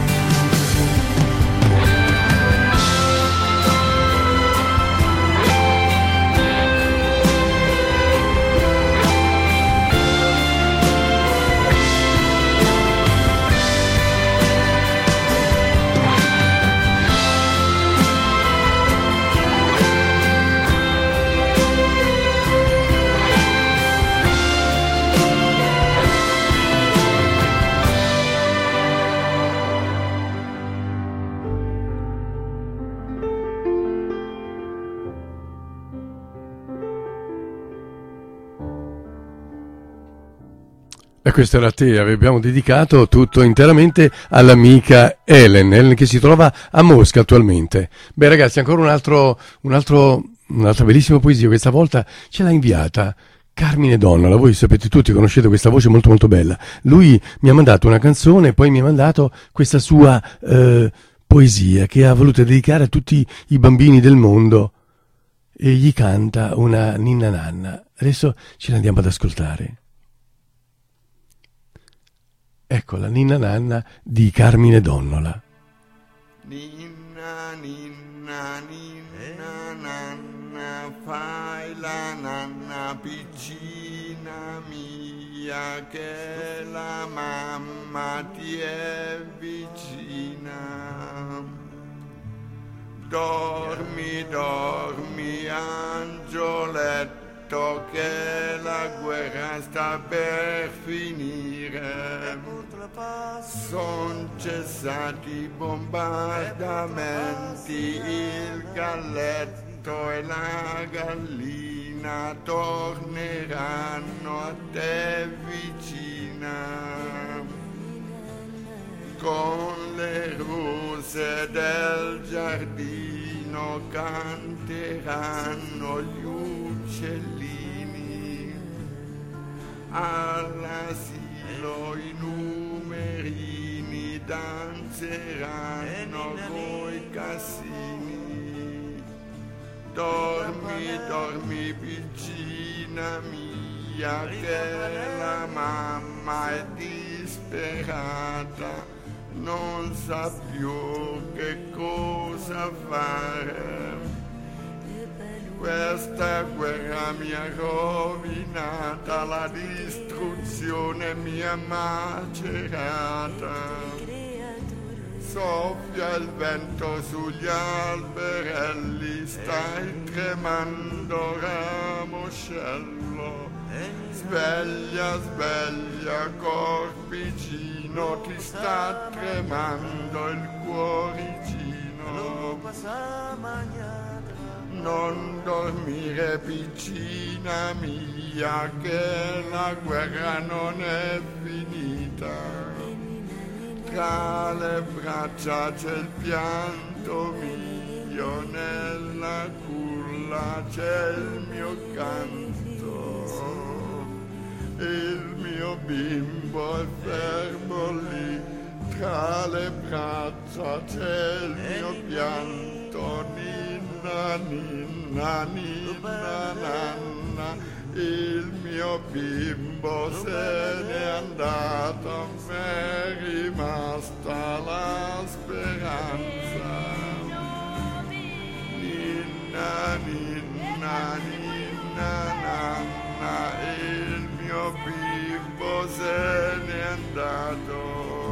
E questo era a te, abbiamo dedicato tutto interamente all'amica Helen che si trova a Mosca attualmente. Beh ragazzi, ancora un'altra bellissima poesia, questa volta ce l'ha inviata Carmine Donnola. Voi sapete tutti, conoscete questa voce molto molto bella. Lui mi ha mandato una canzone e poi mi ha mandato questa sua poesia che ha voluto dedicare a tutti i bambini del mondo e gli canta una ninna nanna. Adesso ce l'andiamo ad ascoltare. Ecco la ninna nanna di Carmine Donnola. Ninna, ninna, ninna, nanna, fai la nanna piccina mia, che la mamma ti è vicina. Dormi, dormi, angioletto, che la guerra sta per finire. Son cessati i bombardamenti, il galletto gatto e la gallina torneranno a te vicina, con le rose del giardino canteranno gli uccellini, all'asilo i numerini danzeranno coi cassini. Dormi, dormi piccina mia, che la mamma è disperata, non sa più che cosa fare. Questa guerra mi ha rovinata, la distruzione mi ha macerata. Soffia il vento sugli alberelli, stai tremando ramoscello. Sveglia, sveglia corpicino, ti sta tremando il cuoricino. Non dormire piccina mia, che la guerra non è finita. Tra le braccia c'è il pianto mio, nella culla c'è il mio canto. Il mio bimbo è fermo lì, tra le braccia c'è il mio pianto. Ninna, ninna, ninna, nanna. Il mio bimbo se n'è andato, m'è rimasta la speranza. Ninna, ninna, ninna, nanna, il mio bimbo se n'è andato.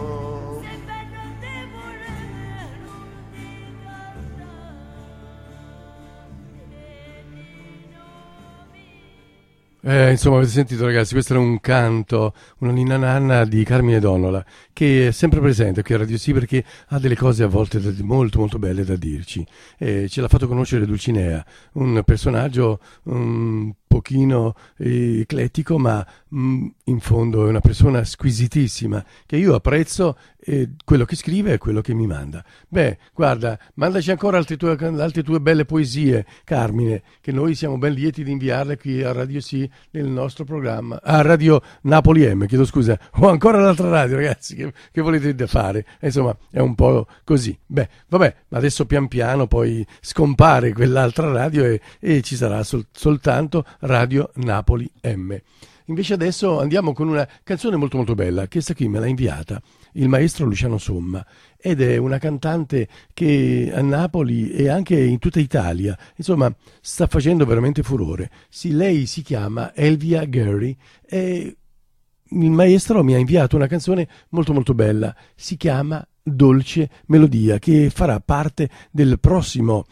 Insomma, avete sentito ragazzi, questo era un canto, una ninna nanna di Carmine Donnola, che è sempre presente qui a Radio Sì, perché ha delle cose a volte molto molto belle da dirci. Ce l'ha fatto conoscere Dulcinea, un personaggio un pochino eclettico, ma in fondo è una persona squisitissima, che io apprezzo, quello che scrive e quello che mi manda. Beh, guarda, mandaci ancora altre tue belle poesie, Carmine, che noi siamo ben lieti di inviarle qui a Radio Sì, nel nostro programma, a Radio Napoli M, chiedo scusa, o ancora l'altra radio, ragazzi, che volete fare? Insomma, è un po' così. Beh, vabbè, adesso pian piano poi scompare quell'altra radio e ci sarà soltanto Radio Napoli M. Invece adesso andiamo con una canzone molto molto bella, questa qui me l'ha inviata il maestro Luciano Somma, ed è una cantante che a Napoli e anche in tutta Italia, insomma, sta facendo veramente furore. Sì, lei si chiama Elvia Gary e il maestro mi ha inviato una canzone molto molto bella, si chiama Dolce Melodia, che farà parte del prossimo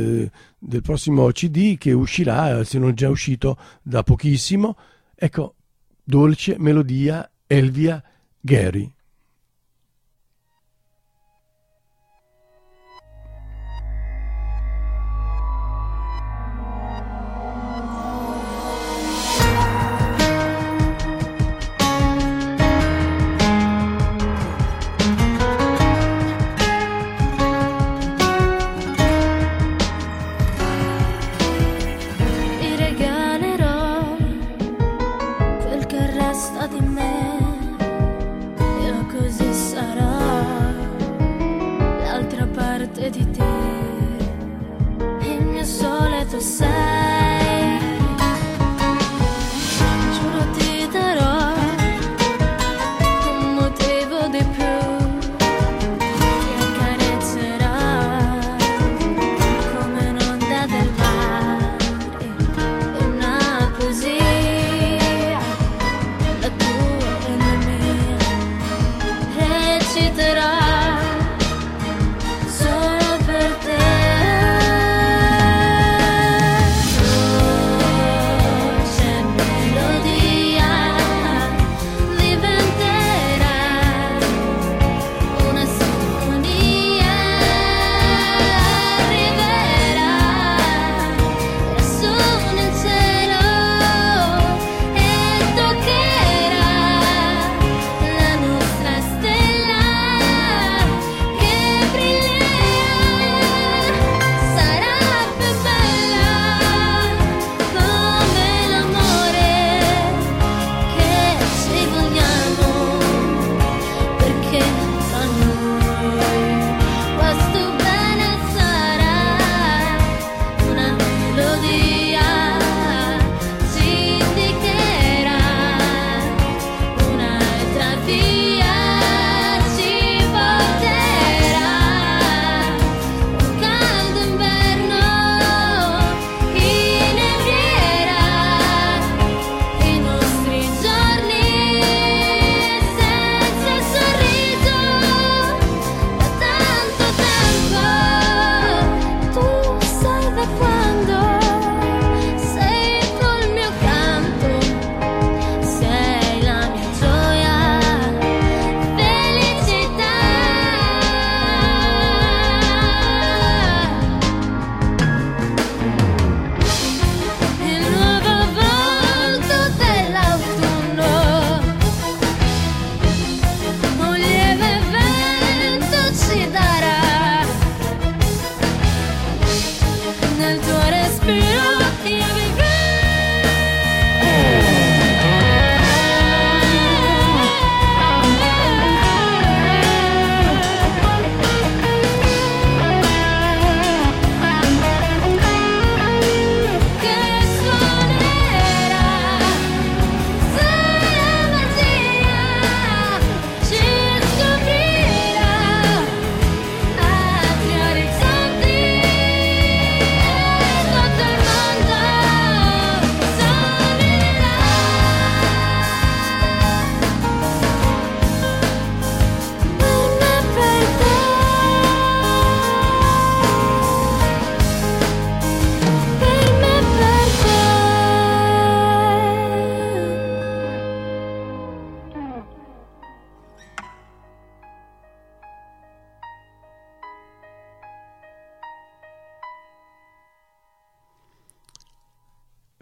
CD che uscirà, se non già uscito da pochissimo. Ecco, Dolce Melodia, Elvia Gary. Di te, il mio sole tu sei, giuro ti darò un motivo di più, ti accarezzerà come un'onda del mare, una poesia, la tua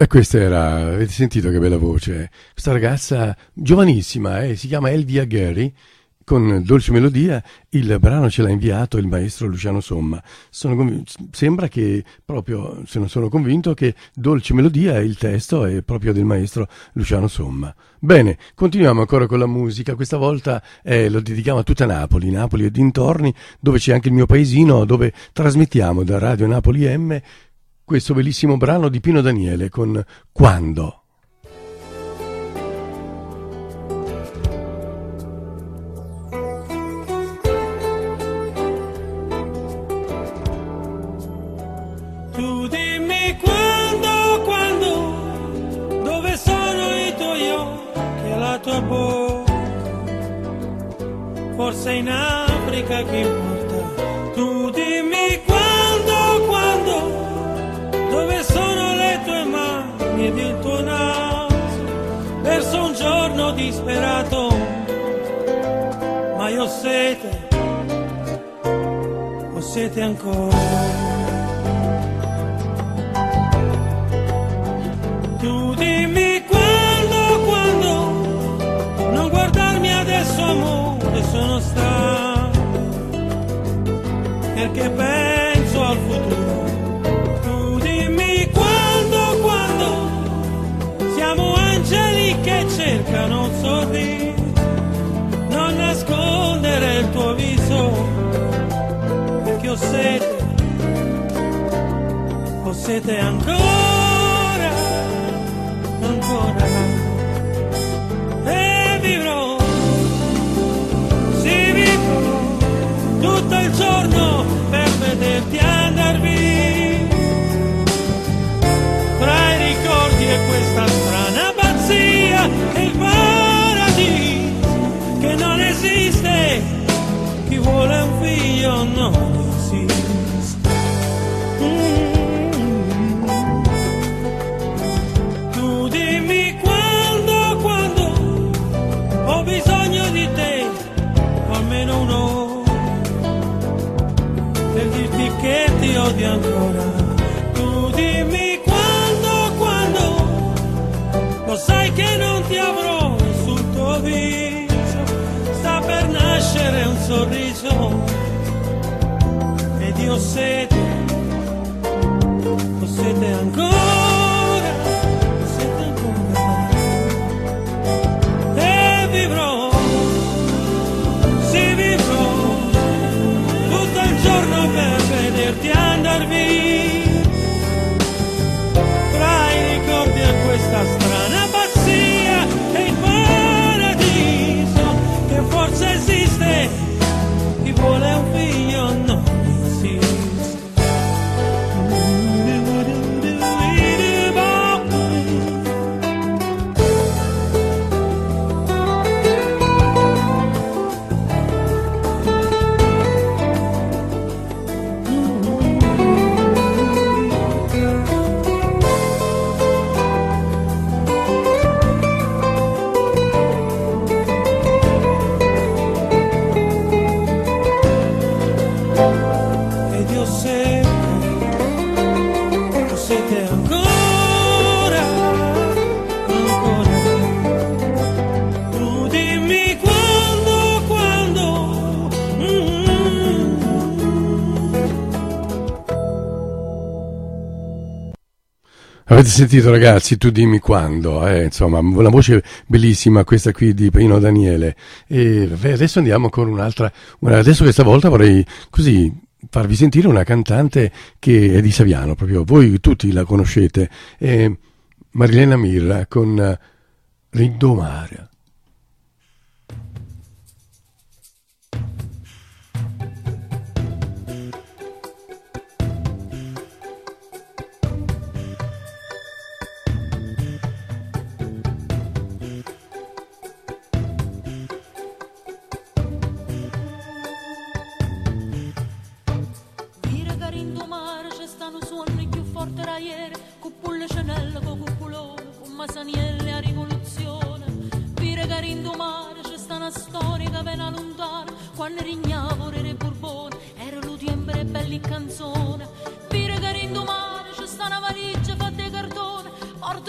E questa era, avete sentito che bella voce? Questa ragazza giovanissima, si chiama Elvia Gary, con Dolce Melodia. Il brano ce l'ha inviato il maestro Luciano Somma. Sembra che proprio, se non sono convinto, che Dolce Melodia, il testo è proprio del maestro Luciano Somma. Bene, continuiamo ancora con la musica. Questa volta lo dedichiamo a tutta Napoli e dintorni, dove c'è anche il mio paesino, dove trasmettiamo da Radio Napoli M questo bellissimo brano di Pino Daniele con Quando. Tu dimmi quando, dove sono i tuoi occhi e la tua bocca, forse in Africa che importa. Tu dimmi quando, dove sono le tue mani ed il tuo naso, verso un giorno disperato, ma io ho sete ancora. Tu dimmi quando, non guardarmi adesso amore, sono stanco, perché penso al futuro. Tu dimmi quando, siamo angeli che cercano un sorriso, non nascondere il tuo viso, perché ho sete ancora, e vivrò, sì vivrò, tutto il giorno per vederti andar via, tra i ricordi e questa strana pazzia, e il paradiso che non esiste, chi vuole un figlio non esiste. Tu dimmi quando ho bisogno di te, almeno un'ora, per dirti che ti odio ancora. Tu dimmi quando, lo sai che non ti avrò sul tuo viso, sta per nascere un sorriso, ed io ho sete ancora, e vivrò, sì vivrò, tutto il giorno per vederti andar via, tra i ricordi e questa strana pazzia, e il paradiso che forse esiste, chi vuole un figlio non esiste. Avete sentito ragazzi, tu dimmi quando, insomma, una voce bellissima questa qui di Pino Daniele. E adesso andiamo con un'altra, adesso questa volta vorrei così farvi sentire una cantante che è di Saviano, proprio voi tutti la conoscete, Marilena Mirra con Rindomare. Masanielle a rivoluzione, pire che rindomare c'è sta una storia che viene lontana, quando rignavo re Borbone, era l'utiembre belli canzone, pire che rindomare c'è sta una valigia fatta di cartone, porta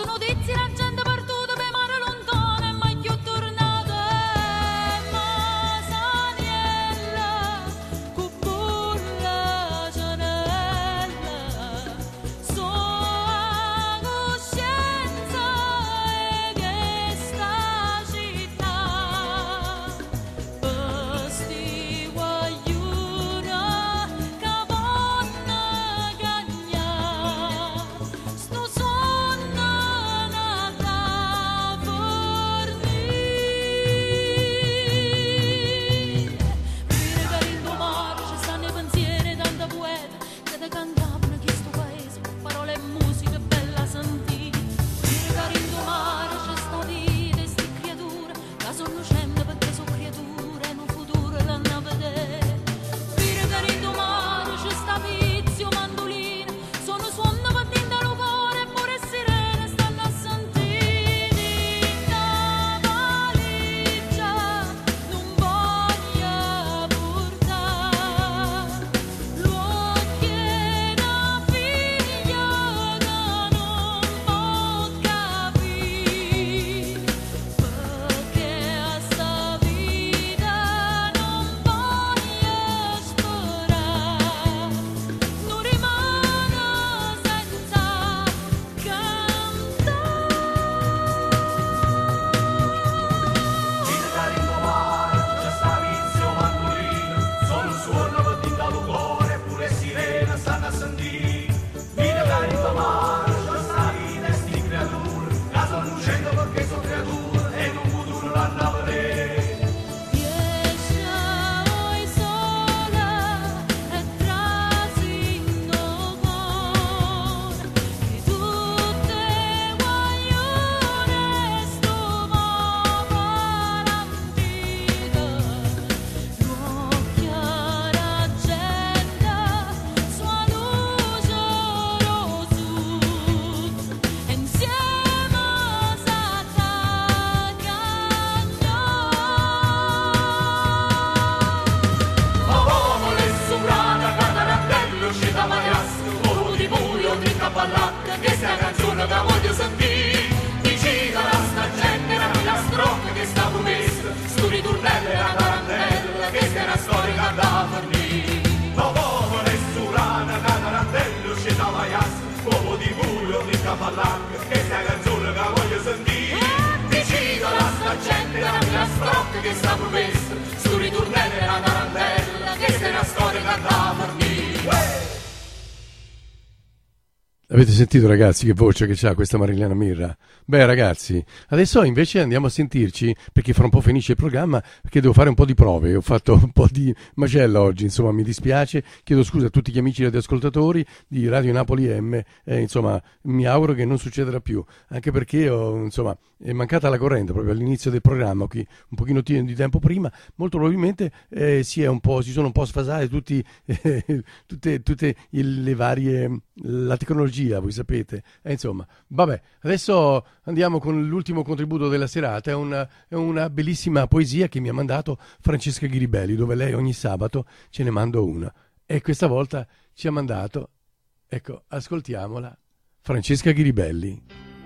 che sono creature e non futuro l'hanno a vedere. Questa canzone che voglio sentire, vicino alla sta gente, la mia strocca che sta promessa, sto ritornello e la tarantella, questa è una storia che andava a fornire. Ma uomo nessurana, la tarantella, c'è da maias, uomo di buio, di capallacca, questa è canzone che voglio sentire, vicino alla sta gente, la mia strocca che sta promessa, sto ritornello e la tarantella, questa è una storia che andava a fornire. Avete sentito, ragazzi, che voce che c'ha questa Marilena Mirra? Beh, ragazzi, adesso invece andiamo a sentirci, perché fra un po' finisce il programma, perché devo fare un po' di prove. Ho fatto un po' di macella oggi, insomma, mi dispiace. Chiedo scusa a tutti gli amici radioascoltatori di Radio Napoli M. Insomma, mi auguro che non succederà più, anche perché insomma, è mancata la corrente proprio all'inizio del programma, qui un pochino di tempo prima. Molto probabilmente si sono un po' sfasate tutte le varie, la tecnologia, voi sapete. Insomma, vabbè, adesso andiamo con l'ultimo contributo della serata. È una bellissima poesia che mi ha mandato Francesca Ghiribelli, dove lei ogni sabato ce ne manda una, e questa volta ci ha mandato, ecco, ascoltiamola, Francesca Ghiribelli.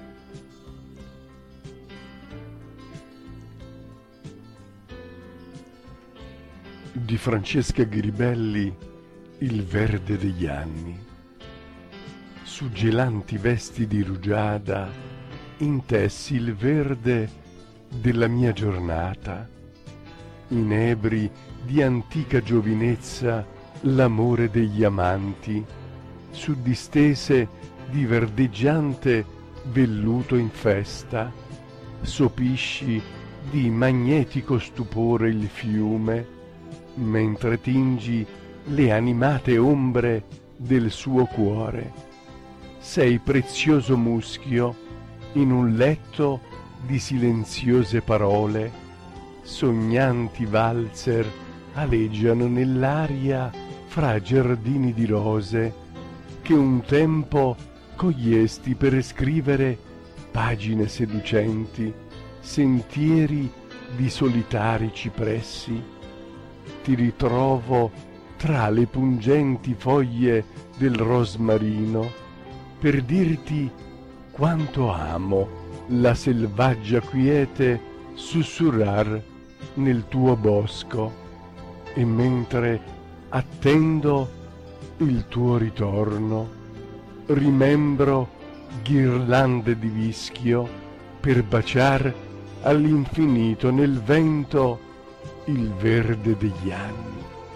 Di Francesca Ghiribelli, il verde degli anni. Su gelanti vesti di rugiada intessi il verde della mia giornata, inebri di antica giovinezza l'amore degli amanti, su distese di verdeggiante velluto in festa, sopisci di magnetico stupore il fiume, mentre tingi le animate ombre del suo cuore. Sei prezioso muschio in un letto di silenziose parole, sognanti valzer aleggiano nell'aria fra giardini di rose che un tempo cogliesti per scrivere pagine seducenti, sentieri di solitari cipressi. Ti ritrovo tra le pungenti foglie del rosmarino per dirti quanto amo la selvaggia quiete sussurrar nel tuo bosco, e mentre attendo il tuo ritorno rimembro ghirlande di vischio per baciar all'infinito nel vento il verde degli anni.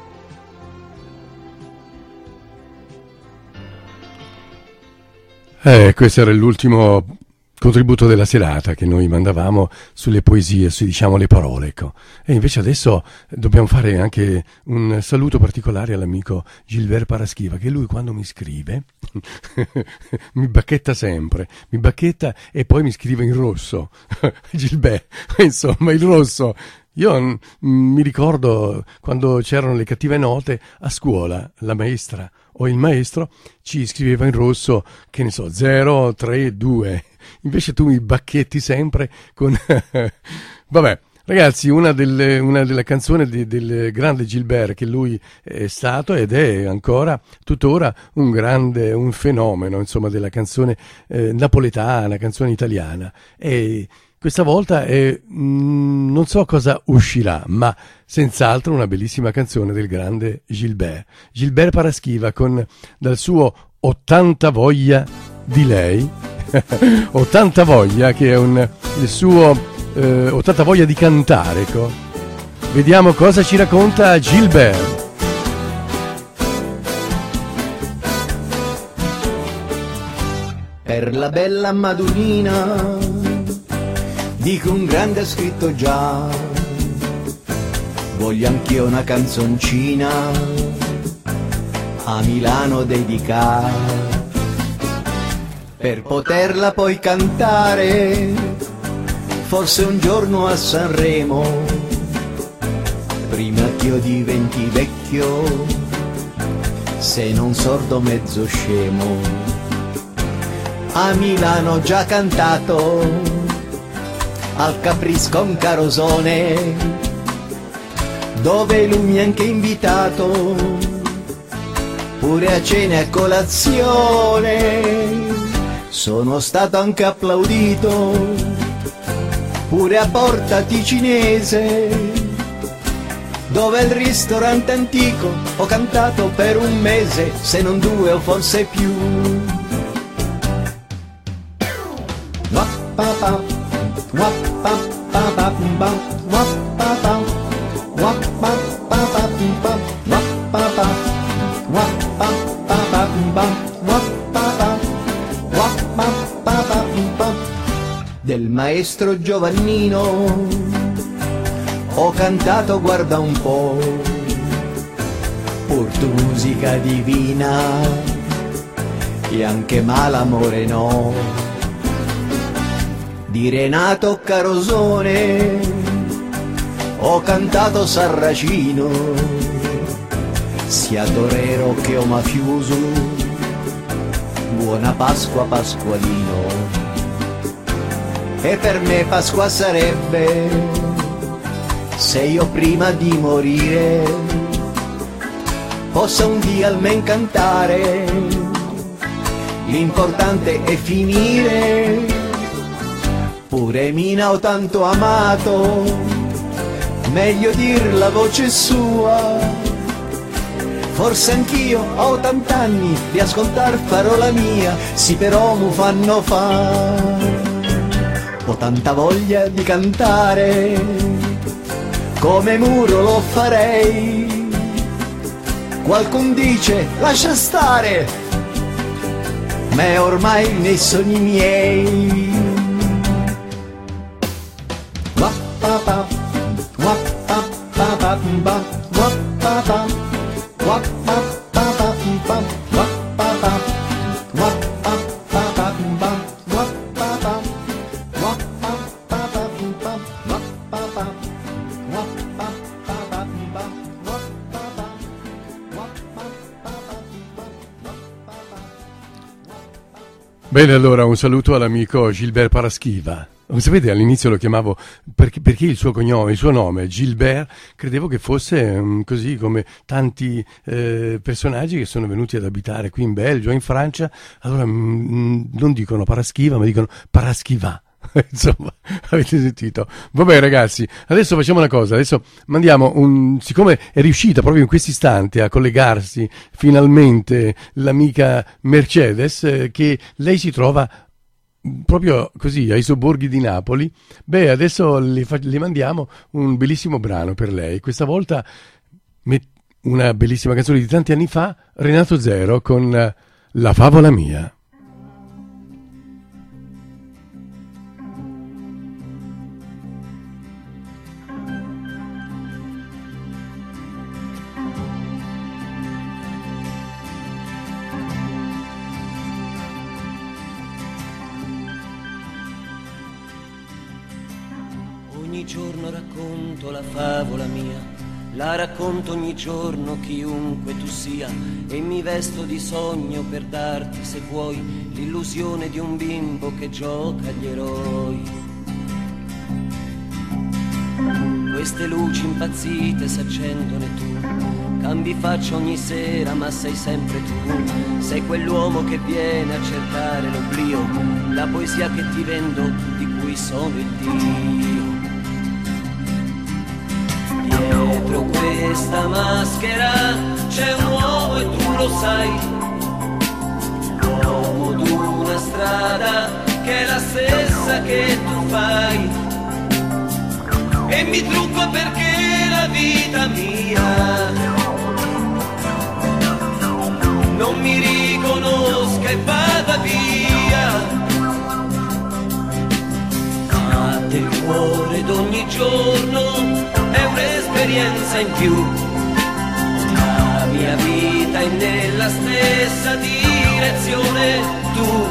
Questo era l'ultimo contributo della serata che noi mandavamo sulle poesie, su, diciamo, le parole, ecco. E invece adesso dobbiamo fare anche un saluto particolare all'amico Gilbert Paraschiva, che lui quando mi scrive mi bacchetta sempre, e poi mi scrive in rosso. Gilbert, insomma, il rosso. Io mi ricordo quando c'erano le cattive note a scuola, la maestra o il maestro ci scriveva in rosso, che ne so, 0, 3, 2. Invece tu mi bacchetti sempre con... Vabbè, ragazzi, una delle canzoni del grande Gilbert, che lui è stato ed è ancora tuttora un fenomeno, insomma, della canzone napoletana, canzone italiana. E questa volta non so cosa uscirà, ma senz'altro una bellissima canzone del grande Gilbert Paraschiva, dal suo 80 voglia di lei, 80 voglia, che è il suo 80 voglia di cantare, ecco. Vediamo cosa ci racconta Gilbert. Per la bella Madonnina dico un grande ha scritto già, voglio anch'io una canzoncina a Milano dedicare, per poterla poi cantare, forse un giorno a Sanremo, prima che io diventi vecchio, se non sordo mezzo scemo. A Milano ho già cantato, al Capris con Carosone, dove lui mi ha anche invitato, pure a cena e a colazione. Sono stato anche applaudito, pure a Porta Ticinese, dove il ristorante antico ho cantato per un mese, se non 2 o forse più. Del maestro Giovannino ho cantato, guarda un po', pur tu musica divina e anche Malamore no. Di Renato Carosone ho cantato Sarracino, sia torero che o mafioso, buona Pasqua Pasqualino. E per me Pasqua sarebbe se io prima di morire possa un dia almen cantare, l'importante è finire. Pure Mina ho tanto amato, meglio dir la voce sua, forse anch'io ho 80 anni di ascoltar parola mia, sì però mu fanno fa. Ho tanta voglia di cantare, come Muro lo farei. Qualcun dice lascia stare, ma è ormai nei sogni miei. Bene, allora un saluto all'amico Gilbert Paraschiva. Sapete, all'inizio lo chiamavo perché il suo cognome, il suo nome, Gilbert, credevo che fosse così come tanti personaggi che sono venuti ad abitare qui in Belgio, in Francia. Allora non dicono Paraschiva, ma dicono Paraschiva. Insomma, avete sentito? Vabbè ragazzi, adesso facciamo una cosa, adesso mandiamo siccome è riuscita proprio in questo istante a collegarsi finalmente l'amica Mercedes, che lei si trova proprio così ai sobborghi di Napoli, adesso le mandiamo un bellissimo brano per lei, questa volta una bellissima canzone di tanti anni fa, Renato Zero con La favola mia. Ogni giorno racconto la favola mia, la racconto ogni giorno chiunque tu sia, e mi vesto di sogno per darti, se vuoi, l'illusione di un bimbo che gioca agli eroi. Queste luci impazzite s'accendono e tu cambi faccia ogni sera, ma sei sempre tu. Sei quell'uomo che viene a cercare l'oblio, la poesia che ti vendo, di cui sono il Dio. Dietro questa maschera c'è un uomo e tu lo sai, l'uomo d'una strada che è la stessa che tu fai, e mi trucco perché la vita mia non mi riconosca e vada via. A te il cuore d'ogni giorno è un'esperienza in più. La mia vita è nella stessa direzione, tu,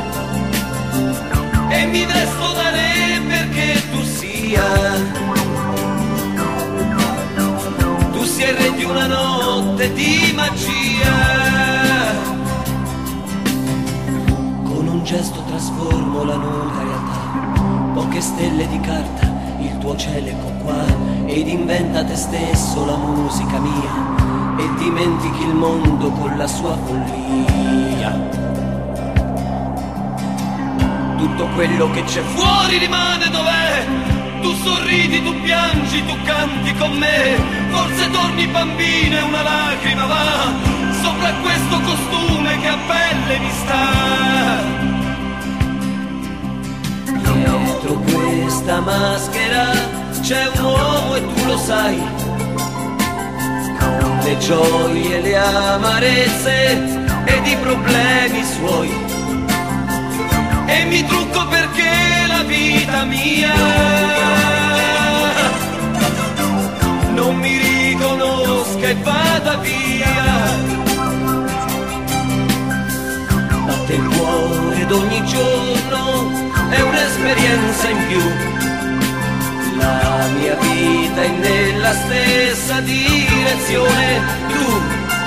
e mi vesto da re perché tu sia il re di una notte di magia. Con un gesto trasformo la nuda realtà, poche stelle di carta, il tuo cielo ecco qua, ed inventa te stesso la musica mia, e dimentichi il mondo con la sua follia. Tutto quello che c'è fuori rimane dov'è. Tu sorridi, tu piangi, tu canti con me. Forse torni bambina e una lacrima va sopra questo costume che a pelle mi sta. Dietro questa maschera c'è un uomo e tu lo sai, con le gioie, le amarezze ed i problemi suoi. E mi trucco perché la vita mia non mi riconosca e vada via. Batte il cuore d'ogni giorno, è un'esperienza in più. La mia vita è nella stessa direzione, tu,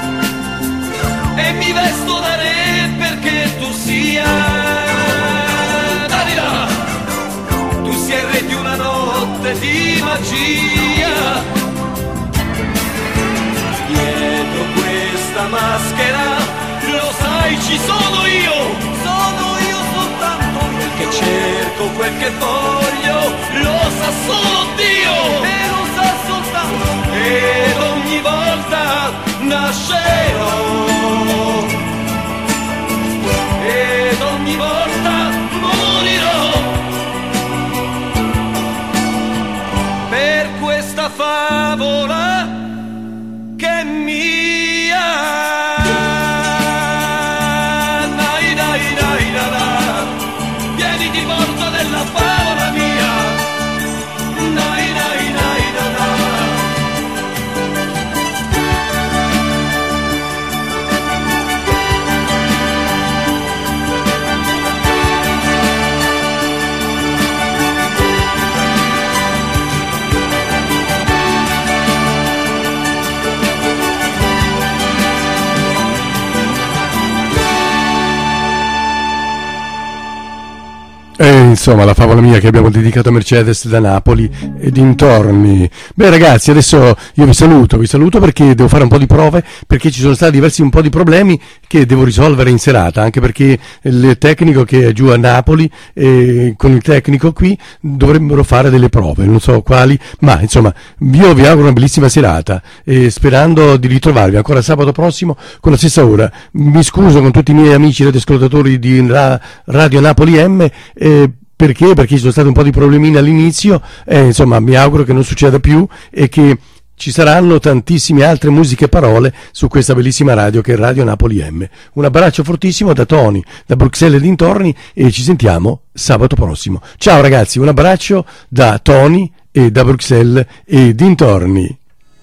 e mi vesto da re perché tu sia. Tu sei il re di una notte di magia. Dietro questa maschera, lo sai, ci sono io soltanto. Quel che cerco, quel che voglio, lo sa solo Dio, e lo sa soltanto. Ed ogni volta nascerò, ed ogni volta morirò per questa favola che è mia. Dai, dai, dai, dai, dai. Vieni di forza della favola mia. Dai, dai, dai, dai, dai. Insomma, la favola mia che abbiamo dedicato a Mercedes da Napoli e dintorni. Beh ragazzi, adesso io vi saluto perché devo fare un po' di prove, perché ci sono stati un po' di problemi che devo risolvere in serata, anche perché il tecnico che è giù a Napoli con il tecnico qui dovrebbero fare delle prove, non so quali, ma insomma io vi auguro una bellissima serata e sperando di ritrovarvi ancora sabato prossimo con la stessa ora. Mi scuso con tutti i miei amici radioascoltatori di Radio Napoli M, perché ci sono stati un po' di problemini all'inizio, insomma mi auguro che non succeda più e che ci saranno tantissime altre musiche e parole su questa bellissima radio che è Radio Napoli M. Un abbraccio fortissimo da Tony, da Bruxelles e dintorni, e ci sentiamo sabato prossimo. Ciao ragazzi, un abbraccio da Tony e da Bruxelles e dintorni.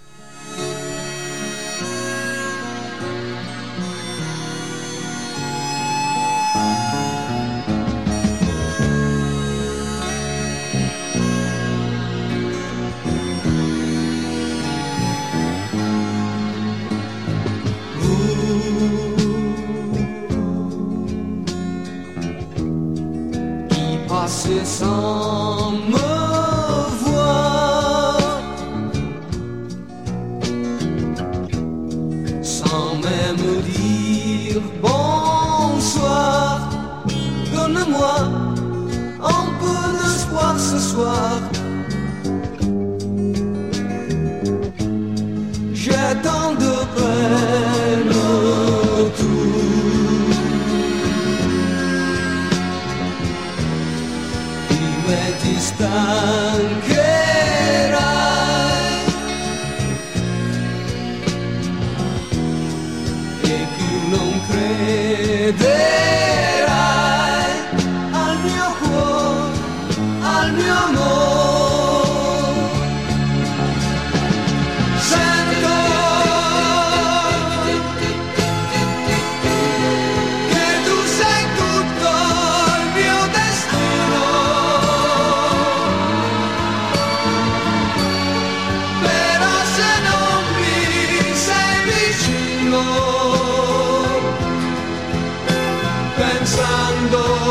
Sans me voir, sans même dire bonsoir, donne-moi un peu d'espoir ce soir. J'ai tant de peine autour, ti stancherai e più non crederai al mio cuore, al mio amore.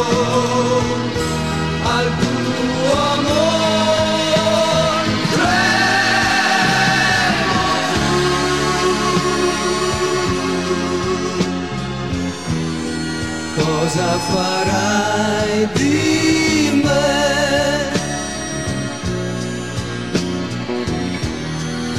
al tuo amor. Cosa farai di